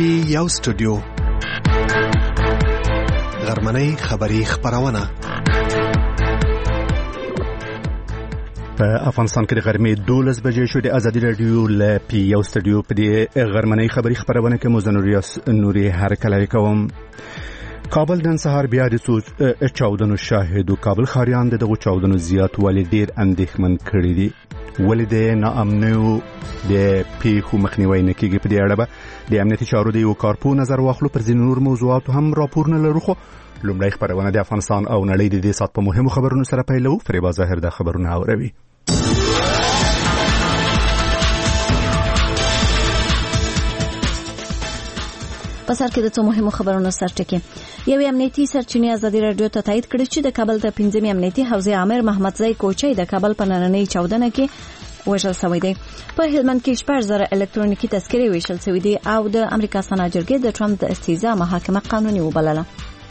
یو سټوډیو غرمنۍ خبری خبرونه په افغانستان کې د غرمې 12 بجې شو. د ازادي رادیو له پی یو سټوډیو په دې غرمنۍ خبری خبرونه کې مزنوریاس نوري هرکلای کوم. کابل نن سهار بیا د چاودنو شاهد او کابل خاریان دغه چاودنو زیات ولې ډیر اندېښمن کړي دي. ولې د ناامنیو د پیښو مخنیوي نه کیږي. په دې اړه به د امنیتي چارو د یو کارپو نظر واخلو. پر ځینو نور موضوعاتو هم راپورونه لرو، خو لومړی خبرونه د افغانستان او نړۍ د دې سات په مهمو خبرونو سره پیلو. فریبا ظاهر د خبرونه اوروي. په سر کې د څو مهمو خبرونو سرټکی. یو امنیتي سرچینې ازادي رادیو ته تایید کړی چې د کابل د 15 امنیتي حوزې امیر محمد زئی کوچی د کابل په نننۍ چاودنه کې وژل شوی دی. په هلمند کې 4000 الکترونیکي تذکرې ویشل شوې دي او د امریکا سنا جرګې د ټرمپ د استهزاء محاکمه قانوني وبلله.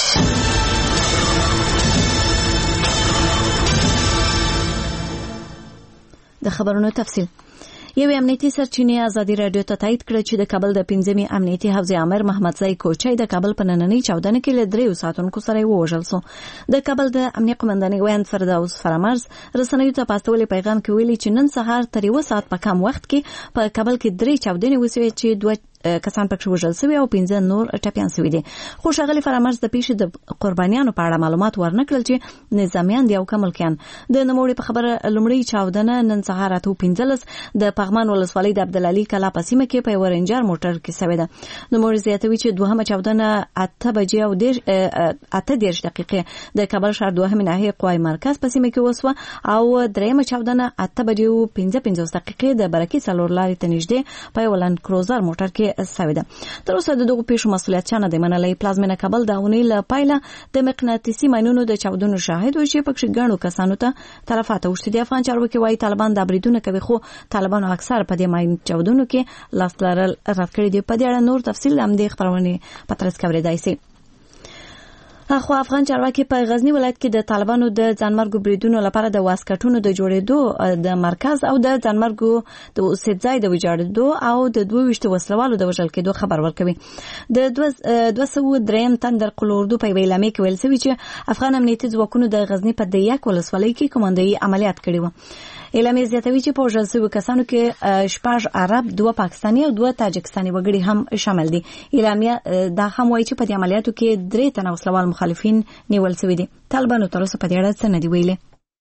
د خبرونو تفصیل. یو امنیتي سرچینې ازادي رادیو ته تایید کړ چې د کابل د 15 امنیتي حوزې امیر محمد زئی کوچی د کابل په نننۍ چاودنه کې له 3 ساعتونو سره وژل شو. د کابل د امنیت قومندانۍ ویاند فردوس فرامرز رسنیو ته پاستولې پیغام کې ویلي چې نن سهار تر 1 ساعت په کم وخت کې په کابل کې 3 چاودنې وشوې چې 2 کسان پکې وژل شوي او 15 نور ټپيان شوي دي. خو ښاغلي فرامرز د پیښې د قربانیانو په اړه معلومات ورنکړل چې نظامیان دي او کملکیان. د نوموړي په خبره لومړی چاودنه نن سهار 8:15 د پغمان ولسوالۍ د عبدالعلي کلا په سیمه کې په ورنجر موټر کې شوې ده. نوموړي زیاتوي چې دوهمه چاودنه 8 بجې او 8:10 دقیقې د کابل ښار دوهمه ناحیه قوای مرکز په سیمه کې وسوه او دریمه چاودنه 8 بجې او 55 دقیقې د برکې څلور لارې ته نږدې په ولند کروزر موټر کې سوي ده. تر اوسه دغه پیښو مسؤلیت چا نه دی منلی. پلازمینه کابل د اونۍ له پایله د مقناطیسي ماینونو د چاودنو شاهد و چې پکې ګڼو کسانو ته تلفات اوښتي دي. افغان چارواکي وايي طالبان د بریدونه کوي، خو طالبان اکثر په دې ماین چاودنو کې لاس لرل رد کړی دي. په دې اړه نور تفصیل هم د خبرونه پترس کوریدای شي. خو افغان چارواکي په غزنی ولایت کې د طالبانو د ځانمرګو بریدونو لپاره د واسکټونو د جوړېدو د مرکز او د ځانمرګو د اوسېدځای د ویجاړېدو او د 22 وسلوالو د وژل کېدو خبر ورکوي. د 203 تن د قلوردو په ویلامې کې ویل شوی چې افغان امنیتي ځواکونو د غزنی په دیاک ولسوالۍ کې کومندایي عملیات کړي وو. اعلامیه زیاتوي چې په وژل شویو کسانو کې 6 عرب، 2 پاکستاني او 2 تاجکستاني وګړي هم شامل دي. اعلامیه دا هم وایي چې په دې عملیاتو کې 3 تن وسلوال مخالفین نیول شوي دي. طالبانو تر اوسه په دې اړه څه نه دی ویلي.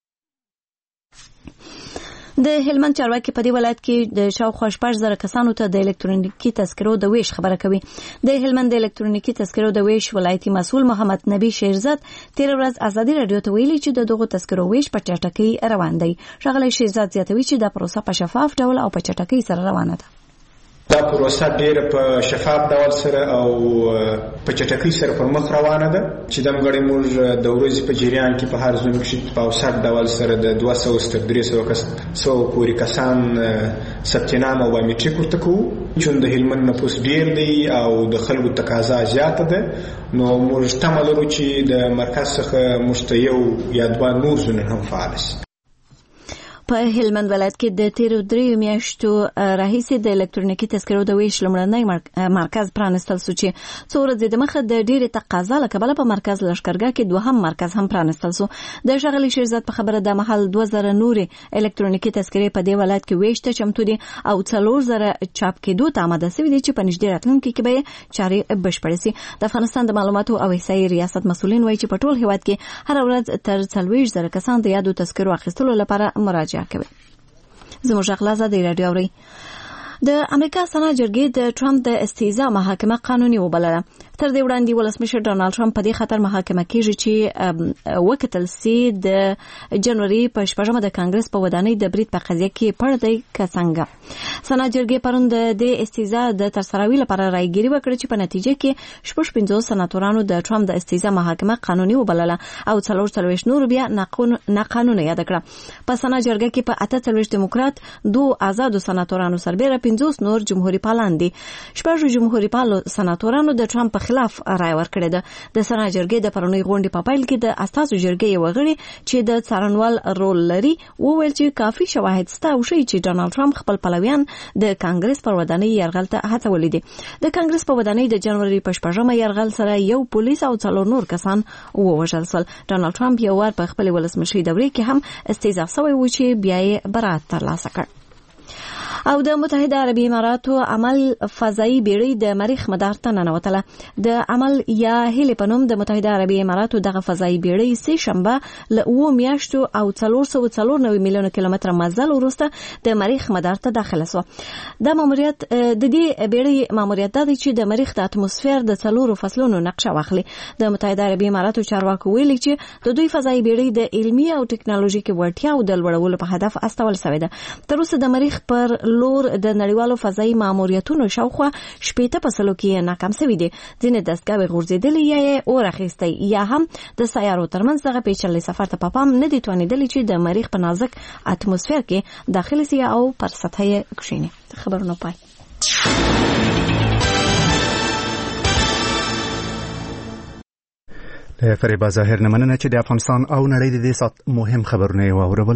د هلمند چارواکي په دې ولایت کې د شاوخوا 4000 کسانو ته د الکترونیکي تذکرو د ویش خبره کوي. د هلمند د الکترونیکي تذکرو د ویش ولایتي مسؤل محمد نبی شیرزاد تیر ورځ ازادي رادیو ته ویلي چې دغه تذکرو ویش په چټکۍ روان دی. ښاغلی شیرزاد زیاتوي چې دا پروسه په شفاف ډول او په چټکۍ سره روانه ده. دا پروسه ډیره په شفاف ډول سره او په چټکۍ سره پر مخ روانه ده چې د مګړې موږ د ورځې په جریان کې په هر ځون کې په اوسط ډول سره د 200 تر 300 پورې کسان ثبت نام او بایومټریک ورته کوو. چې د هلمند نفوس ډیر دی او د خلکو تقاضا زیاته ده، نو موږ تمه لرو چې د مرکز څخه مشتیو یا 2 نور ځونه هم فعال شي. په هلمند ولایت کې د تیر 3 میاشتو راهیسې د الکترونیکي تذکرو د ویش لومړنی مرکز پرانستل شو چې څو ورځې د مخه د ډېرې تقاضا له کبله په مرکز لښکرګاه کې دوهم مرکز هم پرانستل شو. د ښاغلي شیرزاد په خبره د محل 2000 نورې الکترونیکي تذکرې په دې ولایت کې ویش ته چمتو دي او 4000 چاپ کېدو ته آماده شوي دي چې په نږدې راتلونکي کې به چارې بشپړې شي. د افغانستان د معلوماتو او احصایې ریاست مسؤلین وایي چې په ټول هېواد کې هر ورځ تر 40,000 کسان د یادو تذکرو اخیستلو لپاره مراجعه کوي. زموږ غلازه دی رادیو اوري. د امریکا سنا جرګې د ټرمپ د استهزاء محاکمه قانوني وبلله. تر دې وړاندې ولسمشر ډانلډ ټرمپ په دې خطر محاکمه کیږي چې وکتل سي د جنوري په 8مه د کانګرس په ودانۍ د برید په قضیه کې پړدی کڅنګه. سنا جرګې پرون د استهزاء د ترسروي لپاره رايګيري وکړه چې په نتیجه کې 55 سناتورانو د ټرمپ د استهزاء محاکمه قانوني وبلله او 44 نور بیا ناقانونه یاد کړه. په سنا جرګه کې په 48 دیموکرات، 2 آزادو سناتورانو سربېره 50 نور جمهوریت پالان دي. 6 جمهوریت پالو سناتورانو د ټرمپ په خلاف رائے ورکړې ده. د سنا جرګې د پرونی غونډې په پیل کې د اساسو جرګې یو غړي چې د څارنوال رول لري وویل چې کافي شواهد شته او شي چې ډونالد ټرمپ خپل پلویان د کانګرس پر ودانۍ یرغل ته هڅولې دي. د کانګرس په ودانۍ د جنوري په 8مه یرغل سره یو پولیس او 4 نور کسان ووژل شول. ډونالد ټرمپ یو وار په خپل ولسمشري دورې کې هم استیضاح شوی و چې بیا یې برات ترلاسه کړ. او د متحده عربي اماراتو عمل فضایي بیړۍ د مریخ مدار ته ننوتله. د عمل یا هیلې په نوم د متحده عربي اماراتو دغه فضایي بیړۍ سه شنبه له 9 میاشتو او 494 میلیون کیلومتر مزل وروسته د مریخ مدار ته داخله شو. د ماموریت د دې بیړۍ ماموریت دی چې د مریخ د اتموسفیر د 4 فصلونو نقشه واخلي. د متحده عربي اماراتو چارواکو ویلي چې د دوی فضایي بیړۍ د علمي او ټکنالوژیکي وړتیاو د لوړولو په هدف استول شوې ده. تر اوسه د مریخ پر لور د نړیوالو فضایي ماموریتونو شاوخوا 80 فصلو کې ناکام شوي دي. ځینې دستګاوې غورځېدلې یا اور اخیستی یا هم د سیارو ترمنځ دغه پیچلې سفر ته پام نه دي توانېدلې چې د مریخ په نازک اتموسفیر کې داخلي سي او پر سطح یې کښیني. خبرونه پای. فریبا ظاهر نه مننه چې د افغانستان او نړۍ د دې سات مهم خبرونه واورول.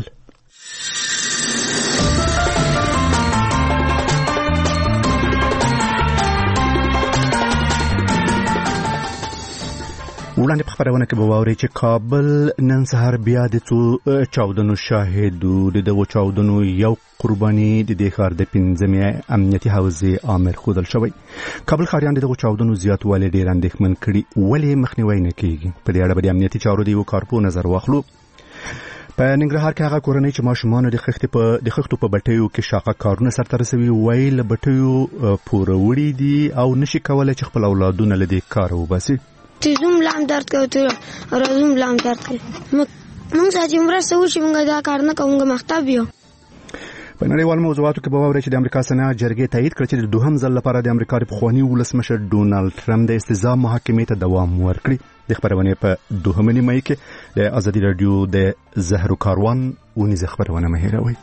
وړاندې په خبرونه کې به واورئ چې کابل نن سهار بیا د څو چاودنو شاهد و. د دغو چاودنو یو قرباني د دې ښار د 5مې امنیتي حوزې آمر ښودل شوی. کابل ښاریان د دغو چاودنو زیاتوالی ډېر اندېښمن کړي. ولې مخنیوی نه کیږي؟ په دې اړه به د امنیتي چارو د یو کارپو نظر واخلو. په ننګرهار کې هغه کورنۍ چې ماشومان د خښتو په بټیو کې شاقه کارونه سرته رسوي وایي له بټیو پوره وړي دي او نشي کولای چې خپل اولادونه له دې کاره وباسي. تیزوم لام درد کوي او رازوم لام درد کوي. موږ چې مرسته وشي موږ دا کار نه کوو مختاب یو. په نړیوال موضوعاتو کې به واورئ چې د امریکا سنا جرګې تایید کړ چې د دوهم ځل لپاره د امریکا د پخواني ولسمشر ډونالد ټرمپ د استیضاح محاکمې ته دوام ورکړي. د خبرونه په 2 نیمه کې د ازادي رادیو د زهرو کاروان ونیزه خبرونه مه هېروئ.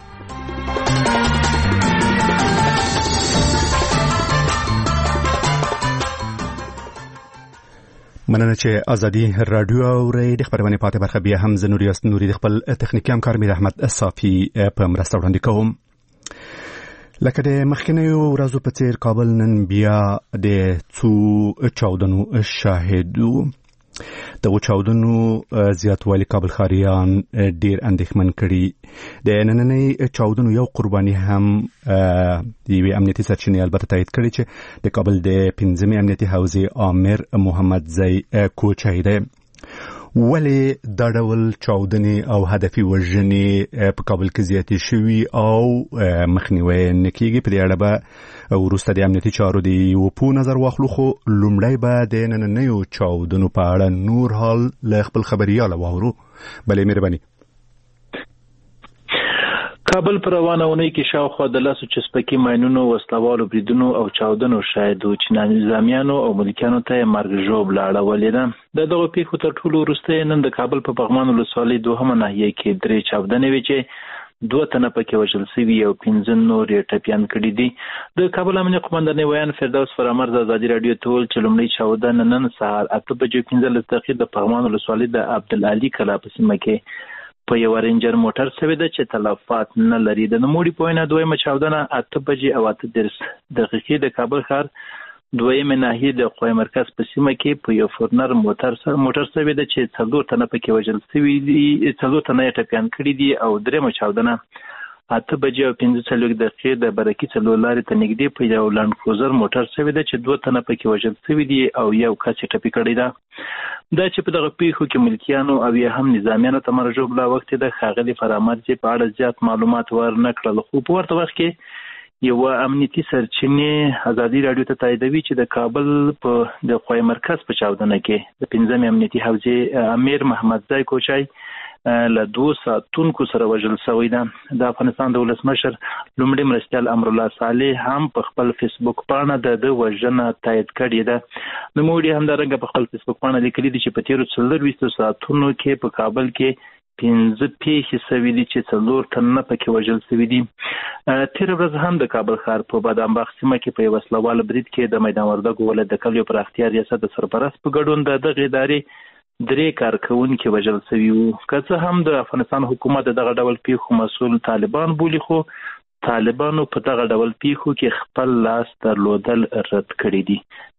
مننه چې ازادي رادیو اورئ. د خبرونه پاتې برخه بیا هم نوري د خپل تخنیکي همکار میر احمد صافي په مرسته وړاندې کوم. لکه د مخکنیو ورځو په څیر کابل نن بیا د څو چاودنو شاهد و. دغه چاودنو زیاتوالی کابل ښاریان ډیر اندېښمن کړي. د نننۍ چاودنو یو قرباني هم د یوې امنیتي سرچینې البته تایید کړي چې د کابل د 5مې امنیتي حوزې آمر محمد زی کوچی دی. ولې دا ډول چاودنې او هدفي وژنې په کابل کې زیاتې شوي او مخنیوی نه کیږي؟ په دې اړه به وروسته د امنیتي چارو د یو په نظر واخلو، خو لومړی به د نننیو چاودنو په اړه نور حال له خپل خبرياله واورو. بلې مهرباني. کابل پر روانه اونۍ کې شاوخوا د لاسو چسپکي ماینونو، وسلوالو بریدونو او چاودنو شاهد و چې نظامیانو او ملکیانو ته مرګ ژوبله اړولې ده. د دغو پیښو تر ټولو وروسته نن د کابل په پغمان ولسوالۍ 2مه ناحیه کې 3 چاودنې وې چې 2 تنه پکې وژل شوي او 15 نور یې ټپیان کړي دي. د کابل امنیه قومندانۍ ویان فردوس فرامرز ازادي رادیو ته وویل چې لومړی چاودنه نن سهار 8:15 د پغمان ولسوالۍ د عبدالعلي کلا په سیمه کې په یو رینجر موټر سوي ده چې تلفات نه لري. د نوموړي په وینا دویمه چاودنه 8:08 د کابل ښار 2مې ناحیې د قوای مرکز په سیمه کې په یو فورنر موټر سوي ده چې 4 تنه پکې وژل شوي دي، 4 تنه یې ټپیان کړي دي او درېمه چاودنه 8:15 د برکي څلور لارې ته نږدې په یو لانډ کروزر موټر سوي ده چې 2 تنه پکې وژل شوي دي او یو کس یې ټپي کړی ده. دا چې په دغه پیښو کې ملکیانو او یا هم نظامیانو ته مرجوب لا وخت د ښاغلي فرامرز په اړه زیات معلومات ورنه کړل، خو په ورته وخت کې یو امنیتي سرچینې ازادي رادیو ته تاییدوي چې د کابل په د قوای مرکز په چاودنه کې د 5مې امنیتي حوزې امیر محمد زی کوچی له 2 ساتونکو سره وژل شوی ده. د افغانستان د ولسمشر لومړي مرستیال امرالله صالح هم په خپل فیسبوک باندې د وژنه تایید کړې ده. نوموړي همدارنګه په خپل فیسبوک باندې لیکلي دي چې په تیرو 24 ساعتونو کې په کابل کې 15 پیښې شوې دي چې 4 تنه پکې وژل شوي دي. تېره ورځ هم د کابل ښار په بادامباغ سیمه کې په یو وسلوال برید کې د میدان وردګو ولایت د کلیو پراختیا ریاست د سرپرست په ګډون د دغې ادارې 3 کارکوونکي وژل شوي وو. که څه هم د افغانستان حکومت دغه ډول پیښو مسؤل طالبان بولي، خو طالبانو په دغه ډول پیښو کې خپل لاس درلودل رد کړي دي.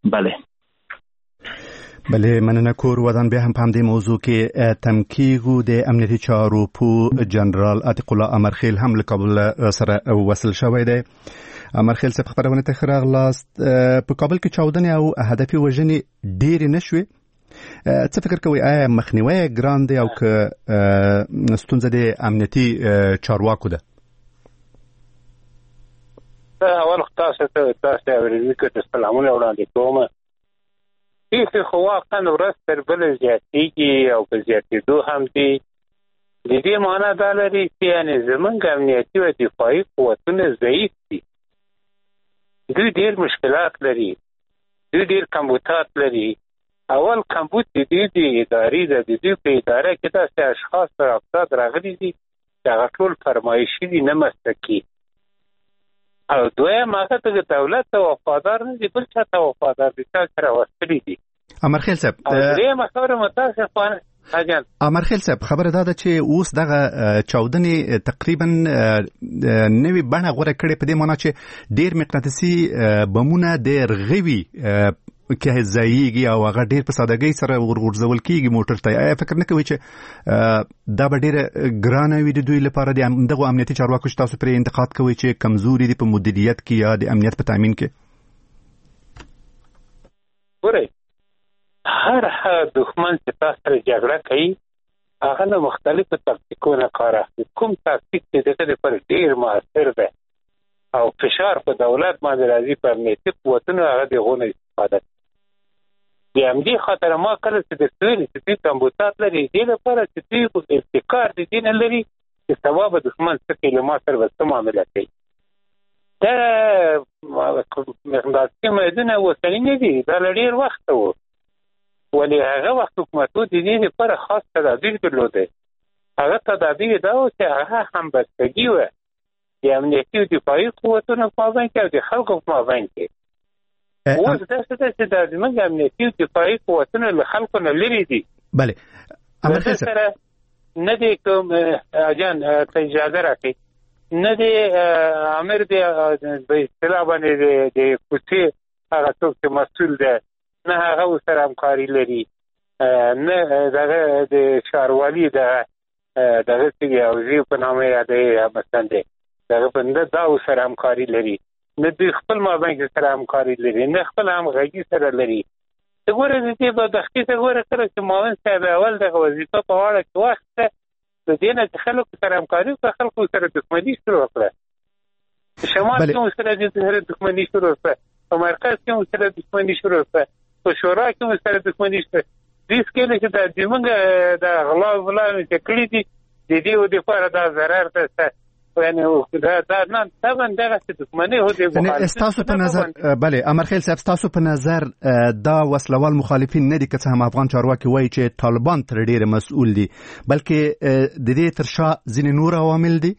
بله مننه. کور ودان بیا هم په همدې موضوع کې تم کیږو. د امنیتي چارو پو جنرال عتیق الله امرخیل هم له کابل سره وصل شوی دی. امرخیل صاحب خبرونه ته ښه راغلاست. په کابل کې چاودنې او هدفي وژنې ډېرې نه شوې. څه فکر کوئ، آیا مخنیوی ګران دی او که ستونزه د امنیتي چارواکو ده؟ اول تاسو اورېدونکو ته سلامونه وړاندې کوم. پیښې خو واقعا ورځ تر بلې زیاتېږي او په زیاتېدو هم دي. د دې معنا دا لري چې یعنې زموږ امنیتي او دفاعي قوتونه ضعیف دي. دوی ډېر مشکلات لري، دوی ډېر کمبودات لري. اول کمبود د دوی د ادارې ده. د دوی په اداره کې داسې اشخاص او افراد راغلي دي چې هغه ټول فرمایشي دي، نه مسلکي. او دویم هغه د دولت ته وفادار نه دي، بل چا ته وفادار دي، چا سره وصلي دي. امرخیل صاحب خبره متاسفانه امرخیل صاحب خبره دا ده چې اوس دغه چاودنې تقریبا نوې بڼه غوره کړې، په دې معنا چې ډېر مقناطیسي بمونه د رغوي کې ځایږي او هغه ډېر په سادهګۍ سره ورغورځول کېږي موټر ته. آیا فکر نه کوئ چې دا به ډېره ګرانه وي د دوی لپاره، د دغو امنیتي چارواکو چې تاسو پرې انتقاد کوئ چې کمزوري دي په مدیریت کې یا د امنیت په تامین کې؟ ګورئ، هر دښمن چې تاسو سره جګړه کوي هغه له مختلفو تاکتیکونو کار اخلي. کوم تاکتیک چې دغه لپاره ډېر مؤثر دی او فشار په دولت باندې راځي، په امنیتي قوتونو هغه دغه نه استفاده کوي. د همدې خاطر ما کله چې درته ویلي چې دوی کمبودات لري، دې لپاره چې دوی ابتکار د دې نه لري چې سبا به دښمن څه کوي، له ما سره به څه معامله کوي. دا مقناطیسي میدونه اوسني نه دي، دا له ډېر وخته و. ولې هغه وخت حکومتونو د دې لپاره خاص تدابیر درلودی. هغه تدابیر دا و چې هغه همبستګي وه د امنیتي او دفاعي قوتونو په مابین کې او د خلکو په مابین کې. اوس داسې ده چې دا زموږ امنیتي او دفاعي قوتونه له خلکو نه لرې دي. بله امرخیل صاحب نه دی کوم اجان ته اجازه راکړي، نه دی امر دی په اصطلاح باندې د کوڅې هغه څوک چې مسؤل دی، نه هغه ورسره همکاري لري، نه دغه د ښاروالي دغه څه حوزې په نامه یادوي مثلا دی دغه بنده دا ورسره همکاري لري، نه دوی خپل مابین کې سره همکاري لري، نه خپل همغږي سره لري. ته ګوره د دې بدبختي ته ګوره کله چې معاون صاحب اول دغه وظیفه په غاړه کې واخیسته، د دې نه چې خلکو سره همکاري وکړه، خلکو سره دښمني شروع کړه. شمال کې هم سره دښمني شروع کړه، په مرکز کې هم سره دښمني شروع کړه، په شورا کې هم سره دښمني شروع کړه. دې سکیله چې د زموږ د غلا ولانو چې کړي دي د دې دپاره دا ضرر ده. ستاسو په نظر بله امرخیل صاحب، ستاسو په نظر دا وسلوال مخالفین نه دي که څه هم افغان چارواکي وایي چې طالبان تر ډیره مسؤل دي، بلکې د دې تر شا ځینې نور عوامل دي؟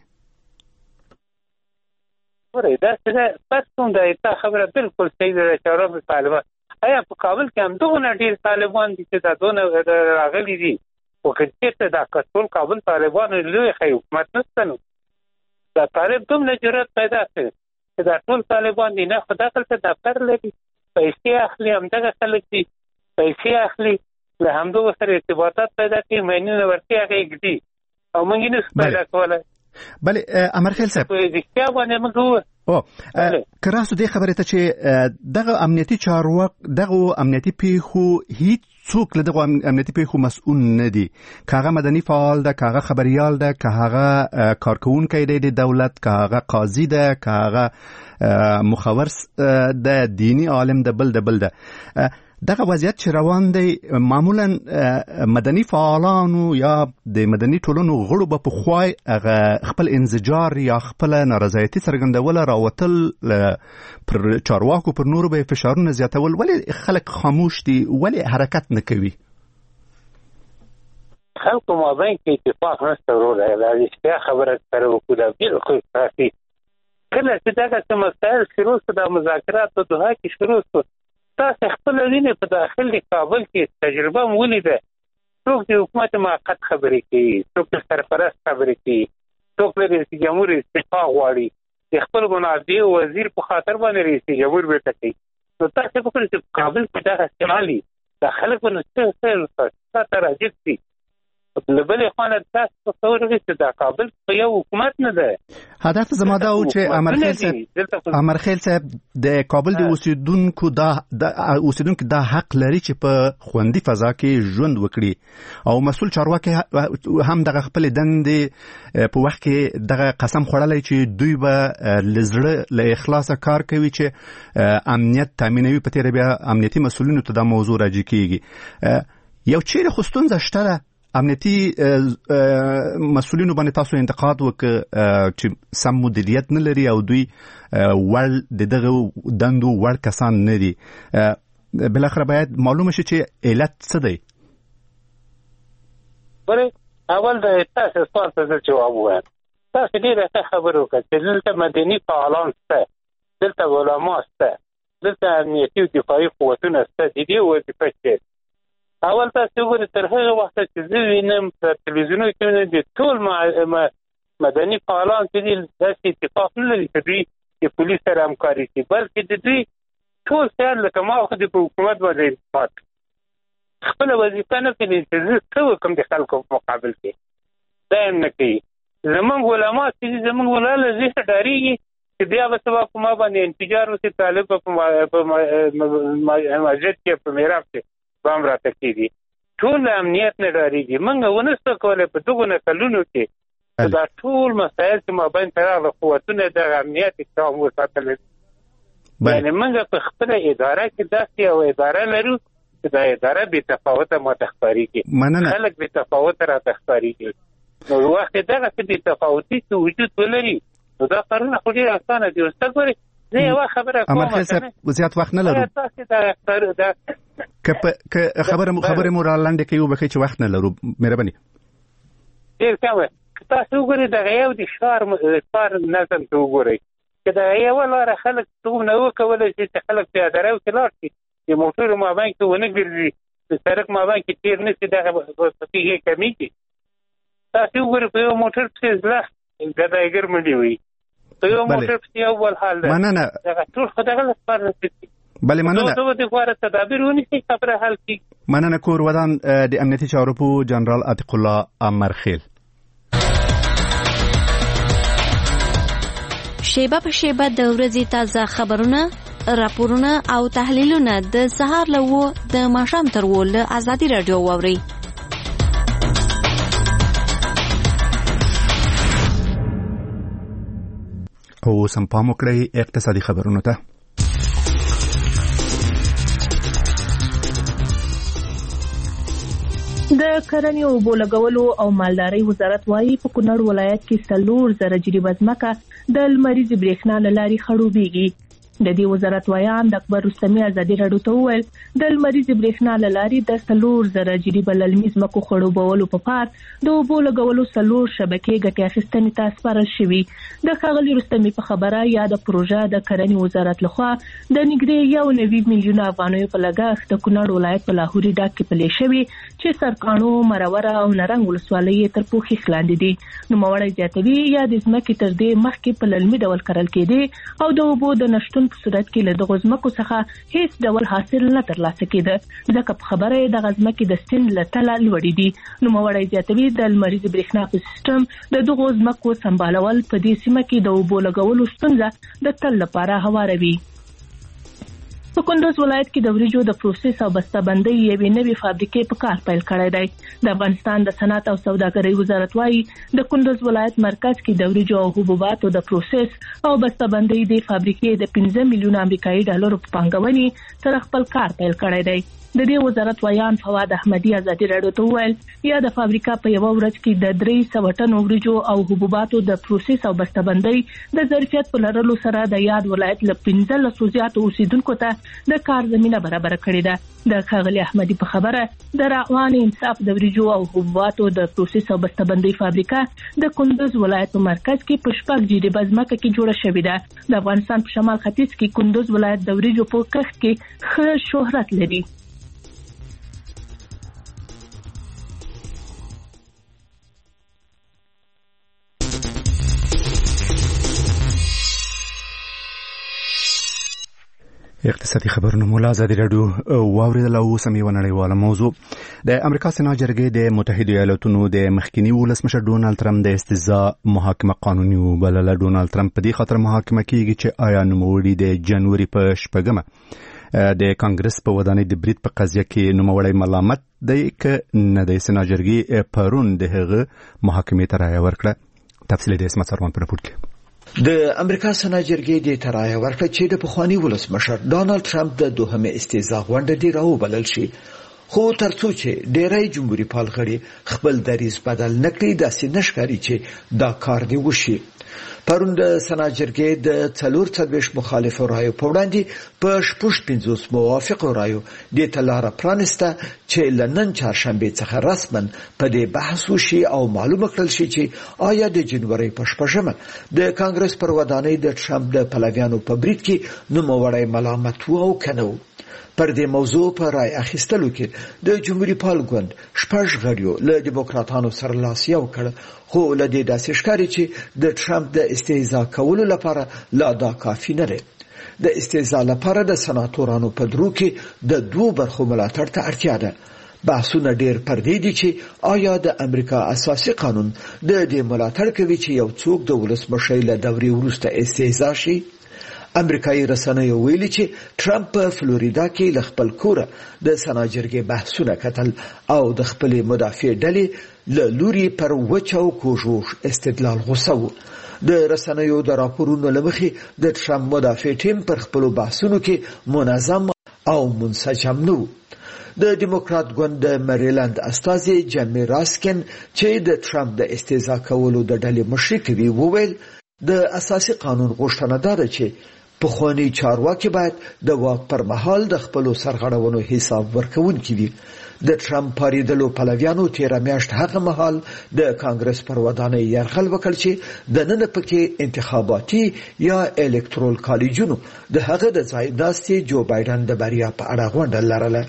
دا پس کوم دا خبره بالکل صحیح ده چې طالبان آیا په کابل کې هم دغونه ډېر طالبان دي چې دا دونه راغلي دي، خو که چېرته دا ټول کابل طالبانو لوی ښایي حکومت نشته نو دا طالب دومره جرأت پیدا کړي چې دا ټول طالبان دي. نه خو دغلته دفتر لري، پیسې اخلي، همدغه خلک دي پیسې اخلي، له همدغو سره ارتباطات پیدا کوي، ماینونه ورکوي، هغه یې ږدي او موږ یې نشو پیدا کولی. بله امرخیل صاحب رښتیا باندې موږ که راسو دې خبرې ته چې دغه امنیتي چارواک دغه امنیتي پیښو هیڅ څوک له دغه امنیتي پیښو مسؤل نه دي، که هغه مدني فعال ده، که هغه خبریال ده، که هغه کارکوونکی دی د دولت، که هغه قاضي ده، که هغه مخور ده، دینی عالم ده، بل ده. دغه وضعیت چې روان دی معمولا مدني فعالانو یا د مدني ټولنو غړو به پخوای هغه خپل انزجار یا خپل نارضایتي څرګندول راوتل پر چارواکو پر نورو به فشارونه زیاتول، ولې خلک خاموش دي، ولې حرکت نه کوي؟ خلکو مابین کې اتفاق نشته وروره دا رښتیا خبره سره وکړو دا بالکل صحیح کله چې دغه څه مسایل شروع شو د مذاکراتو دوحه کې شروع شو تاسو خپل وینې په داخل کابل کې تجربه مو ولیده څوک د حکومت موقت خبرې کوي څوک د سرپرست خبرې کوي څوک د رئیس جمهور استعفا غواړي د خپل منابع وزیر په خاطر باندې رئیس جمهور بیرته کوي نو تاسو په کوم چې کابل کې دا استعمالي د خلکو نو څه څه راځي چې بلبلې خوانه تاسو په تصور کې چې دا کابل په یو حکومت نه ده هدف زما دا و چې امرخیل صاحب د کابل د اوسیدونکو دا حق لري چې په خوندي فضا کې ژوند وکړي او مسؤل چارواکي هم دغه خپل دندې په وخت کې دغه قسم خوړلای چې دوی به لزړه له اخلاصه کار کوي چې امنیت تامینوي په تیر بیا امنیتي مسؤلینو ته دا موضوع راځي کیږي یو چیرې خستون زشتره امنیتي مسؤلینو باندې تاسو انتقاد چې سم مدیریت نه لري او دوی ول دغه دندو ور کسان نه دي بل اخر باید معلومه شي چې علت څه دی بله اول د تاسو سوال ته جواب وایم تاسو ډیره خبرو وکړه چې دلته مدني فعالان شته دلته علما شته دلته امنیتي او دفاعي قوتونه شته د دې وظیفه شته اول تاسو وګورئ تر هغه وخت چې زه وینم په تلویزیونونو کې د ټول مدني فعالان چې داسې اتفاق نه لري چې دوی د پولیس سره همکاري کوي بلکې د دوی ټول شیان لکه ما خو د حکومت باندې اعتماد خپله وظیفه نه کوي چې زه څه وکړم د خلکو په مقابل کې دا هم نه کوي زمونږ علما چې زمونږ ولاله زه ډارېږي چې بیا به سبا په ما باندې انفجار وشي طالب په مسجد کې په محراب کې بام راته کېږي ټول امنیت نه ډارېږي موږ ونه شو کولی په دغو نسلونو کې دا ټول مسایل چې مابین ته راغله قوتونه دغه امنیت احترام وساتلی یعنې موږ په خپله اداره کې داسې یو اداره لرو چې دا اداره بې تفاوته ماته ښکارېږي خلک بې تفاوته راته ښکارېږي نو وخت دغسې بې تفاوتي چې وجود ولري نو دا کارونه خو ډېر اسانه دي اوس ته ګورې زه یوه خبره کوم امرخیل صاحب زیات وخت نه لرو که خبرې مو را لنډې کوي وبښئ چې وخت نه لرو مهرباني ډېر کمه که تاسو وګورئ دغه یو د ښار نظم ته وګورئ که دغه یوه لاره خلک څومره وکولی شي چې خلک پیاده رو کې لاړ شي د موټرو مابین کې ونه ګرځي د سړک مابین کې تېر نه شي دغه پکې کمیږي تاسو وګورئ په یو موټر پسې زله ګدایګر منډې وي په یو موټر پسې یو بل حال دی دغه ټول خو دغه لپاره نه بله مننه مننه کور ودان د امنیتي چارو جنرال عتیق الله امرخیل شیبه په شیبه د ورځې تازه خبرونه راپورونه او تحلیلونه د سهار له د ماښام تر له ازادي رادیو واوري او سم پام وکړئ اقتصادي خبرونه ته د کرنې او اوبو لګولو او مالدارۍ وزارت وايي په کونړ ولایت کې 4,000 جریبه ځمکه د لمریزې برېښنا له لارې خړوبېږي د دې وزارت وایان د اکبر رستمي ازادي راډیو ته وویل د لمریزې برېښنا له لارې د 4,000 جریبه للمي ځمکو خړوبولو په پار د اوبو لګولو 4 شبکې ګټې اخیستنې ته سپارل شوي د ښاغلي رستمي په خبره یا د پروژه د کرنې وزارت لخوا د نږدې 1.9 میلیون افغانیو په لګښت د کونړ ولایت په لاهوري ډاګ کې پلې شوي چې سرکاڼو مروره او نرنګ ولسوالۍ تر پوښښ لاندې دي نوموړی زیاتوي یا د ځمکې تر دې مخکې په للمي ډول کرل کېدې او د اوبو د نشتون په صورت کې له دغو ځمکو څخه هیڅ ډول حاصل نه ترلاسه کېده ځکه په خبره یې دغه ځمکې د سیند له تله لوړې دي نوموړی زیاتوي د لمریزې برېښنا په سیسټم د دغو ځمکو سمبالول په دې سیمه کې د اوبو لګولو ستونزه د تل لپاره هواروي په کندوز ولایت کې د وریجو د پروسس او بسته‌بندۍ یوې نوې فابریکې په کار پیل کړی دی د افغانستان د صنعت او سوداګرۍ وزارت وايي د کندوز ولایت مرکز کې د وریجو او حبوباتو د پروسس او بسته‌بندۍ د فابریکې د 15 میلیون امریکایي ډالرو په پانګونې سره خپل کار پیل کړی دی د دې وزارت ویان فواد احمدي ازادي راډیو ته وویل یا د فابریکا په یو ورځ کې د 300 ټن وریجو او حبوباتو د پروسس او بسته‌بندۍ د ظرفیت په لرلو سره د یاد ولایت له 15 زیات اوسیدونکو ته د کار زمينه برابر کړې ده. د ښاغلي احمدي په خبره د روان انصاف د وریجو او حبوباتو د پروسس او بسته‌بندۍ فابریکه د کندوز ولایت په مرکز کې په 6 جریبه ځمکه کې جوړه شوې ده. د افغانستان په شمال ختیځ کې کندوز ولایت د وریجو په کښت کې ښه شهرت لري. اقتصادي خبرونه مولا ازادي رادیو واوریدل او سمې ونړیواله موضوع د امریکا سنا جرګې د متحده ایالاتونو د مخکنی ولسمشر ډونالد ټرمپ د استهزاء محاکمه قانوني وبلله. ډونالد ټرمپ په دې خاطر محاکمه کیږي چې آیا نوموړي د جنوري په 4 د کانګرس په ودانۍ د برید په قضیه کې نوموړی ملامت دی که نه د سنا جرګې پرون د هغه محاکمې ته رایه ورکړه. تفصیل د اسمت سروان په رپورت کې. د امریکا سنا جرګې د ترایه ورکړه چې د پخوانی ولسمشر ډونالد ټرمپ د دوهمه استهزاء غونډه دی راوبلل شي، خو ترڅو چې ډیری جمهوریت پال غړي خپل دریځ بدل نکړي داسې نشکاري چې دا کار دی وشي. پرون د سنا جرګې د 44 مخالفو رایو په وړاندې په 55 موافقو رایو د تلاره پرانسته چې لنن چهارشنبه څخه رسما په دې بحث وشي او معلومه کړل شي چې آیا د جنوري په 4 د کانګرس پر ودانۍ د ټرمپ د پلویانو په برید کې نوموړی ملامت و او کنه. پر دې موضوع په رای اخیستلو کې د جمهوریت پال ګوند 6 غړیو له دیموکراتانو سره لاس یو کړ، خو له دې داسې ښکاري چې د ټرمپ د استهزاء کولو لپاره لا دا کافي نه دی. د استهزاء لپاره د سناتورانو په درو کې د 2 برخو ملاتړ ته اړتیا ده. بحثونه ډېر پر دې دي چې آیا د امریکا اساسي قانون د دې ملاتړ کوي چې یو څوک د ولسمشر له دورې وروسته استهزاء شي. امریکایي رسنیو ویلي چې ټرمپ په فلوریدا کې له خپل کوره د سنا جرګې بحثونه کتل او د خپل مدافع ډلې له لوري پر وچو کوژوش استدلال غوسه. د رسنیو د راپورونو لمخې د ټرمپ مدافع ټیم پر خپل بحثونو کې منظم او منسجم نه و. د دیموکرات ګوند د مریلند استازي جیمی راسکن چې د ټرمپ د استهزاء کولو د ډلې مشري کوي وویل د اساسي قانون غوښتنه ده چې پخوانی چارواکي باید د واک پر مهال د خپل سرغړونو حساب ورکوونکي وي. د ټرمپ پاریدلو پلویانو تیر میاشت هغه مهال د کانګرس پر ودانۍ یرغل وکړ چې د نن پکې انتخاباتي یا الکترال کالجونو د هغه د ځای ناستي جو بایدن د بریا په اړه غونډه لرله.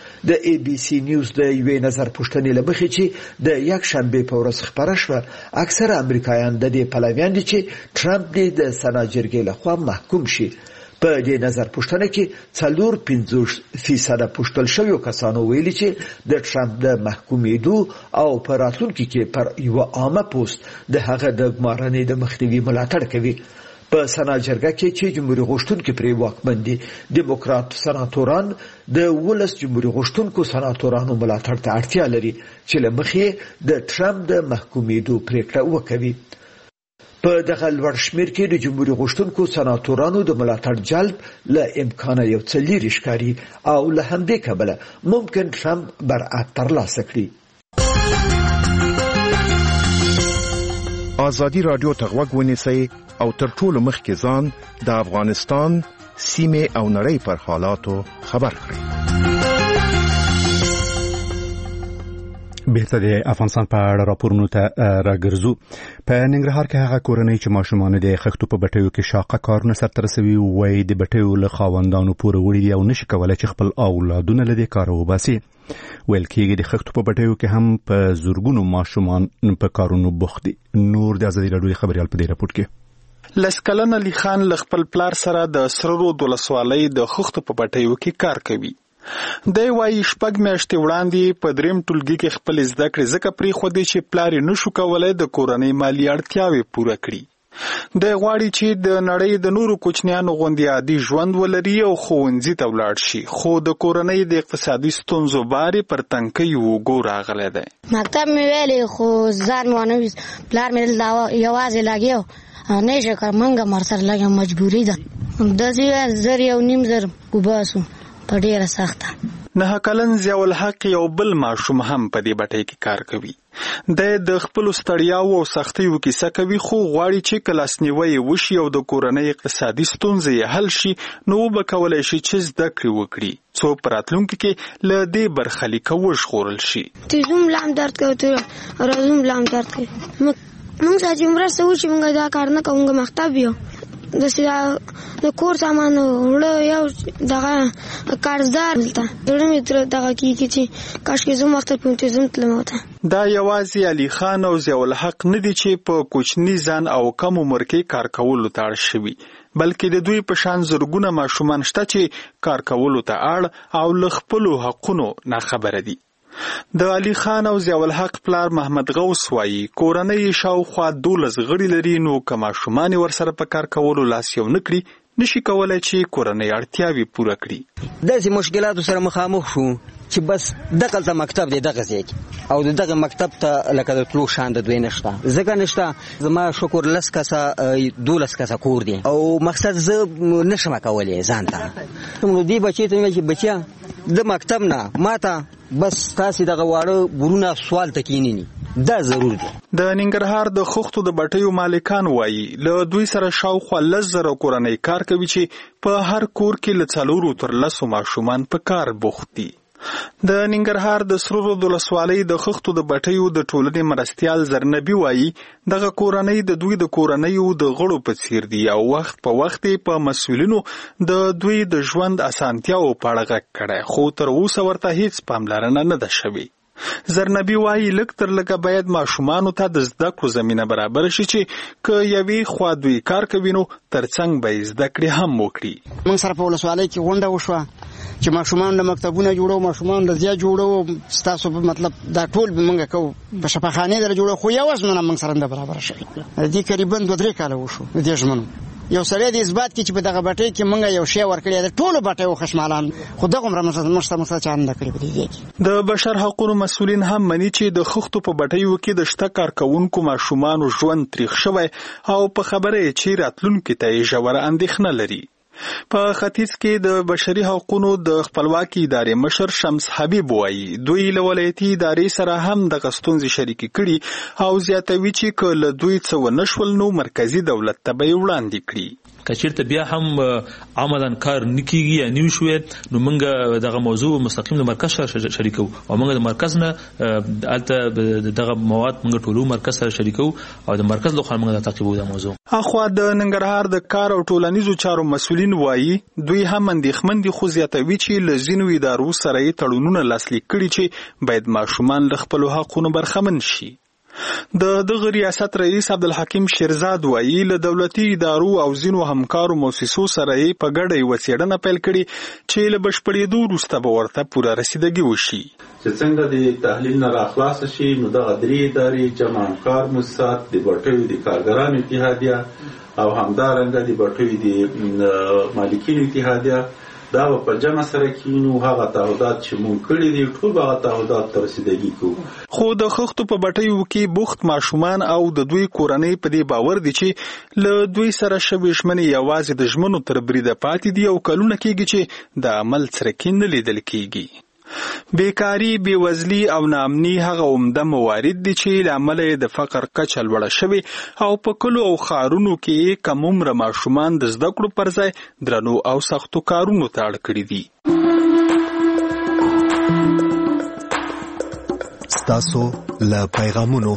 د ای بی سی نیوز د یوې نظر پوښتنې لمخې چې د یک شنبه په ورځ خبره شوه، اکثره امریکایان د دې پلویان دي چې ټرمپ دې د سنا جرګې لخوا محکوم شي. په دې نظر پوښتنه کې 54% پوښتل شویو کسانو ویلي چې د ټرمپ د محکومېدو او په راتلونکي کې پر یو عامه پوسټ د هغه د ګمارنې د مخنیوي ملاتړ کوي. په سنا جرګه کې چې جمهوریت غوښتونکو پرې واکمن دي، دیموکرات سناتوران د ولس جمهوریت غوښتونکو سناتورانو ملاتړ ته اړتیا لري چې له مخې د ټرمپ د محکومېدو پریکړه وکړي. په دغه لوړ شمیر کې د جمهوریت غوښتونکو سناتورانو د ملاتړ جلب له امکانه یو څه لرې ښکاري او له همدې کبله ممکن ټرمپ برعت ترلاسه کړي. آزادی رادیو ته غوږ ونیسئ او تر ټولو مخکې ځان د افغانستان سیمې او نړۍ پر حالاتو خبر کړئ. بیرته د افغانستان په اړه راپورونو ته راګرځو. په ننګرهار کې هغه کورنۍ چې ماشومان د خښتو په بټیو کې شاقه کارونه سرته رسوي وایي د بټیو له خاوندانو پورې وړي دي او نشي کولای چې خپل اولادونه له دې کاره وباسي. ویل کېږي د خښتو په بټیو کې هم په زورګونو ماشومان په کارونو بوخت دي. نور د ازادي راډیو خبريال په دې راپور کې. لسکلن علي خان ل خپل پلار سره د سررو د ولسوالۍ د خښتو په بټیو کې کار کوي. دی وايي 6 میاشتې وړاندې په دریم ټولګي کې خپل زده کړې ځکه پرېښودې چې پلار یې نشو کولی د کورنۍ مالي اړتیاوې پوره کړي. دی غواړي چې د نړۍ د نورو کوچنیانو غوندې عادي ژوند ولري او ښوونځي ته ولاړ شي، خو د کورنۍ د اقتصادي ستونزو بار پر تنکۍ اوږو راغلی دی. مکتب مې ویلې خو ځان مې ونه ویست، پلار مې یوازې لګیو نه شي کار، منګه مرسره لګم مجبوري ده. داسې 1.5 وباسو په ډیره سخته. 9 کلن ضیاء الحق یو بل ماشوم هم په دې بټۍ کې کار کوي. د خپل ستړیاو او سختیو کیسه کوي، خو غواړي چې کلاسنیوي وشي او د کورنۍ اقتصادي ستونزې حل شي، نو به کولای شي چې زده کړې وکړي څو په راتلونکي کې له دې برخلیک وژغورل شي. تیزوم لام درد کوي، رازوم لام درد کوي. موږ چې مرسته وشي موږ دا کار نه کوو، مکتب یو د کور سامان وړه یو دغه قرضدار دلته زړه مې تر دغه کېږي چې کاشکې زه مکتب پوهنتون تلم. دا یوازې علي خان او ضیاءالحق نه دي چې په کوچني ځان او کم عمر کې کار کولو ته اړ شوي، بلکې د دوی په شان زرګونه ماشومان شته چې کار کولو ته اړ او له خپلو حقونو ناخبره دي. د علي خان او ضیاءالحق پلار محمد غوث وایي کورنۍ شاوخوا 12 غړي لري، نو که ماشومان ورسره په کار کولو لاس یو نه کړي نشي کولای چې کورنۍ اړتیاوې پوره کړي. داسې مشکلاتو سره مخامخ شو چې بس دغه مکتب دی دغه ځای او دغه مکتب ته لکه د تلو شان د دوی نشته، ځکه نشته زما شکر 10 کسه 12 کسه کور دي او مقصد زه نشم کولی ځان ته. نو دی بچی ته چې بچیا د مکتب نه ماته بس تاسو دغه واړه ګورونه سوال تکینی دا ضرور دی. د ننګرهار د خښتو د بټیو مالکان وایي له دوی سره شاوخوا 10,000 کورنۍ کار کوي چې په هر کور کې له 4 تر 10 ماشومان په کار بوخت دي. د ننګرهار د سرور د ولسوالۍ د خښتو د بټیو د ټولنې مرستیال زرنبي وایي دغه کورنۍ د دوی د کورنیو د غړو په څیر دي او وخت په وخت په مسؤلینو د دوی د ژوند اسانتیاو په اړه غږ کړی، خو تر اوسه ورته هیڅ پاملرنه نه ده شوې. زرنبي وایي لږ تر لږه باید ماشومانو ته د زده کړو زمینه برابر شي چې که یوې خوا دوی کار کوي نو ترڅنګ به زده کړې هم وکړي. موږ سره په ولسوالۍ کې غونډه وشوه چې ماشومان د مکتبونه جوړو، ماشومان د ځای جوړو، ستاسو په مطلب دا ټول به موږ کوو په شفاخانه در جوړو، خو یو ازمنه موږ سره نه برابر شي. دې قریبا 2-3 کاله وشو دې ژمنو یو سره د اثبات کې چې په دغه بټۍ کې موږ یو شی ورکړی د ټولو بټیو خشمالان خو دغه عمر مشته چاند نه کړی دی. د بشر حقوقو مسؤلین هم مني چې د خښتو په بټیو کې د شته کارکونکو ماشومان ژوند تریخ شوی او په خبره چې راتلونکي ته ژوره اندېښنه لري. په ختیځ کې د بشري حقوقو د خپلواکي ادارې مشر شمس حبیب وایي دوی له ولایتي ادارې سره هم د ستونزې شریکې کړي او زیاتوي چې که له دوی څه ونه شول نو مرکزي دولت ته به یې وړاندې کړي. کچیرته بیا هم عملاً کار نکېږي یا نیو شوې نو موږ دغه موضوع مستقیم د مرکز سره شریکو او موږ د مرکز نه الته دغه مواد موږ ټولو مرکز سره شریکو او د مرکز لخوا موږ تعقیبو د موضوع. اخوا د ننګرهار د کار او ټولنیزو چارو مسؤلین وایي دوی هم اندېښمن دي، خو زیاتوي چې له ځینو ادارو سره یې تړونونه لاسلیک کړي چې باید ماشومان له خپلو حقونو برخمن شي. د دغه ریاست رئیس عبدالحکیم شیرزاد وایي له دولتي ادارو او ځینو همکارو مؤسسو سره یې په ګډه یوه څېړنه پیل کړې چې له بشپړېدو وروسته به ورته پوره رسیدګي وشي. چې څنګه د تحلیل نه راخلاص شي نو دغه 3 ادارې جمع همکار مؤسسات د بټیو د کارګرانو اتحادیه او همدارنګه د بټیو د مالکینو اتحادیه دا په جمع سره کینو هغه تعهدات چې مونږ کړی دي ټول هغه تعهدات تر رسیدګي کوو. خو د خښتو په بټیو کې بوخت ماشومان او د دوی کورنۍ په دې باور دي چې له دوی سره شوې ژمنې یوازې د ژمنو تر بریده پاتې دي او کلونه کېږي چې د عمل څرکې نه لیدل کېږي. بیکاری، بیوزلی او ناامني هغه عمده موارد دي چې له امله د فقر کچه لوړه شوې او په کلو او ښارونو کې کم عمره ماشومان د زده کړو پر ځای درنو او سختو کارونو ته اړ کړي دي. ستاسو له پیغامونو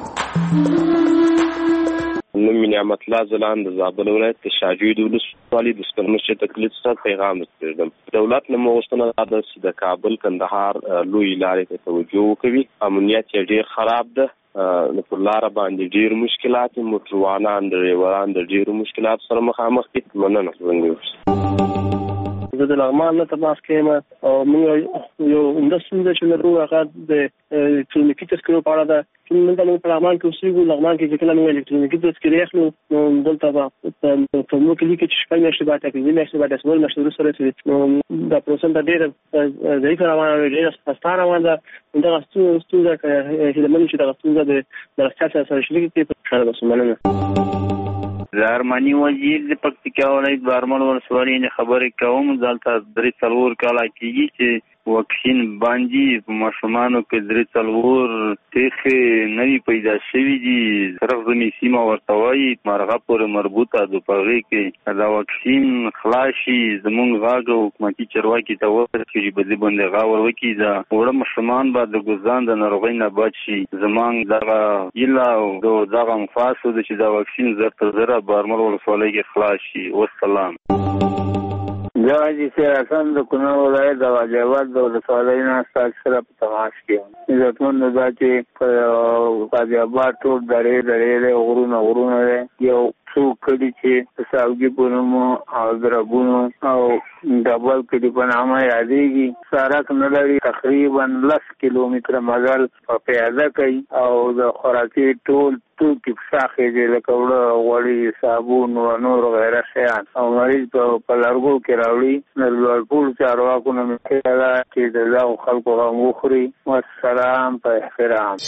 نوم نعمت الله زلان د زابل ولایت د شاجوی د ولسوالۍ د سکرمشي تقلید سره پیغام ورکړم. دولت نه موغستنه د د کابل کندهار لوی لارې ته توجه وکوي، امنیت یې ډیر خراب ده، نو پر لار باندې ډیر مشکلات، موټروانان ډریوران د ډیر مشکلات سره مخامخ دي. مننه څنګه زه د لغمان نه تماس کوم او موږ یو اندستری چې لرو هغه د الکترونیکي تذکرو په اړه ده چې موږ په لغمان کې اوسېږو. لغمان کې چې کله موږ الکترونیکي تذکرې اخلو نو دلته به په موږ کې لیکي چې شپږ میاشتې بعد تکلیف میاشتې بعد اسمول میاشتې وروسته رسېږي نو دا پروسه د ډېره ضعیفه روانه ده، ډېره سسته روانه ده. دغه ستونزه هیله من چې دغه ستونزه د مرستیال سره شریک کړي په شاړه بس. مننه. زرمانی وزیر د پکتیکا ولایت بارمل ولسوالۍ نه خبرې کوم. دلته 3-4 کاله کېږي چې واکسین باندې په ماشومانو کې 3-4 تیخې نوي پیدا شوي دي. صرف ځینې سیمه ورته وایي مرغه پورې مربوطه ده. په هغې کې دا واکسین خلاص شي زموږ غږ حکومتي چارواکي ته ورسېږي چې په دې باندې غور وکړي دا وړه ماشومان به د ګزان د ناروغۍ نه بچ شي. زموږ دغه هیله او دغه انفاس ده چې دا واکسین زر تر زره بارمل ولسوالۍ کې خلاص شي. والسلام. زه حاجي سیر حسن د کونړ ولایت د واجبات د ولسوالۍ نه ستاسو سره په تماس کې یم. عزتمند دا چې په واجبات ټول درې غرونه یو څو کړي چې ساوګي په نوم او دربونو او ډبل کړي په نامه یادېږي. سړک نه لري، تقریبا 10 کیلومتره مزل په پیاده کوي او د خوراکي ټول توکي پښاخې دي لکه وړه غوړي صابون او نور غیره شیان او مریض په لرګو کې راوړي. د لوړپوړ چارواکو نه مې کړه چې د دغو خلکو غم وخوري. والسلام په احترام.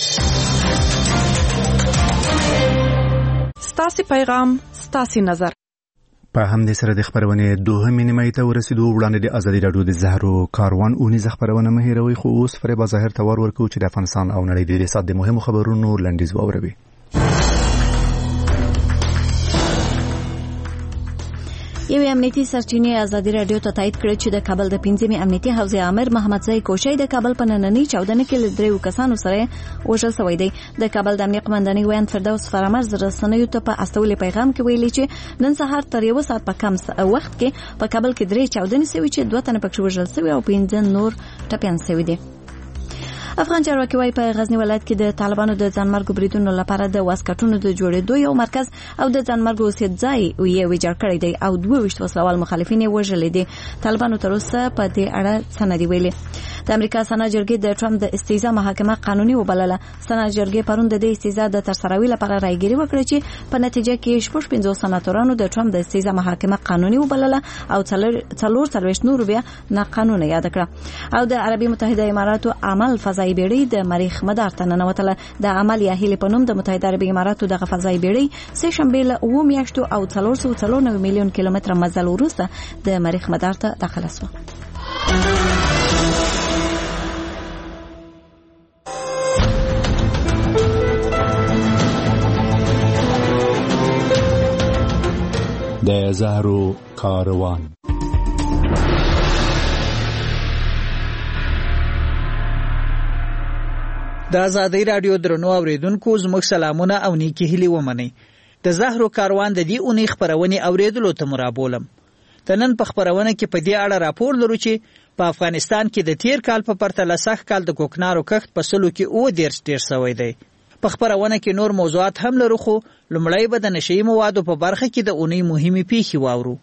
ستاسو پیغام ستاسو نظر. په همدې سره د خبرونې دوهمې نیمایي ته ورسېدو. وړاندې د ازادي راډیو د زهرو کاروان اونیزه خبرونه مه هېروئ، خو اوس فریبا ظاهر ته ور ورکوو چې د افغانستان او نړۍ د دې ساعت د مهمو خبرونو لنډیز واوروي. یوې امنیتي سرچینې ازادي راډیو ته تایید کړی چې د کابل د 15مې امنیتي حوزې امر محمدزی کوچی د کابل په نننۍ چاودنه کې له 3 کسانو سره وژل شوی دی. د کابل د امنیه قومندانۍ ویان فردوس فرامرز رسنیو ته په استولې پیغام کې ویلي چې نن سهار تر 1 ساعت په کم وخت کې په کابل کې 3 چاودنې شوي چې 2 تنه پکې وژل شوي او 15 نور ټپیان شوي دي. افغان چارواکي وايي په غزنی ولایت کې د طالبانو د ځانمرګ بریدونو لپاره د واسکټونو د جوړېدو یو مرکز او د ځانمرګ اوسېد ځای یې ویجاړ کړی دی او 22 وسلوال مخالفین یې وژلي دي. طالبانو تر اوسه په دې اړه څه نه دي ویلي. د امریکا سنا جرګې د ټرمپ د استیزا محاکمه قانوني وبلله. سنا جرګې پرون د دې استیزا د ترسروي لپاره رايګيري وکړه چې په نتیجه کې 15 سناتورانو د ټرمپ د استیزا محاکمه قانوني وبلله او 44 نور بیا ناقانونه یاد کړه. او د عربي متحده اماراتو عمل فضایي بیړۍ د مریخ مدار ته ننوتله. د عمل یا هیلې په نوم د متحده عربي اماراتو د فضایي بیړۍ سه شنبه له 2 میاشتو او 494 میلیون کیلومتر مزل وروسته د مریخ مدار ته داخله شوه. د زهرو کاروان. د ازادي راډیو درنو اوریدونکو زموږ سلامونه او نیکی هیلې ومنئ. د زهرو کاروان د دې اونۍ خبرونه اوریدلو ته مرابولم. د نن په خبرونه کې په دې اړه راپور لرو چې په افغانستان کې د تیر کال په پرتله سخت کال د کوکنارو کښت په سلو کې ډیر شوی دی. په خبرونه کې نور موضوعات هم لرو، خو لومړی به د نشئی موادو په برخه کې د اونۍ مهمه پیښې واورو.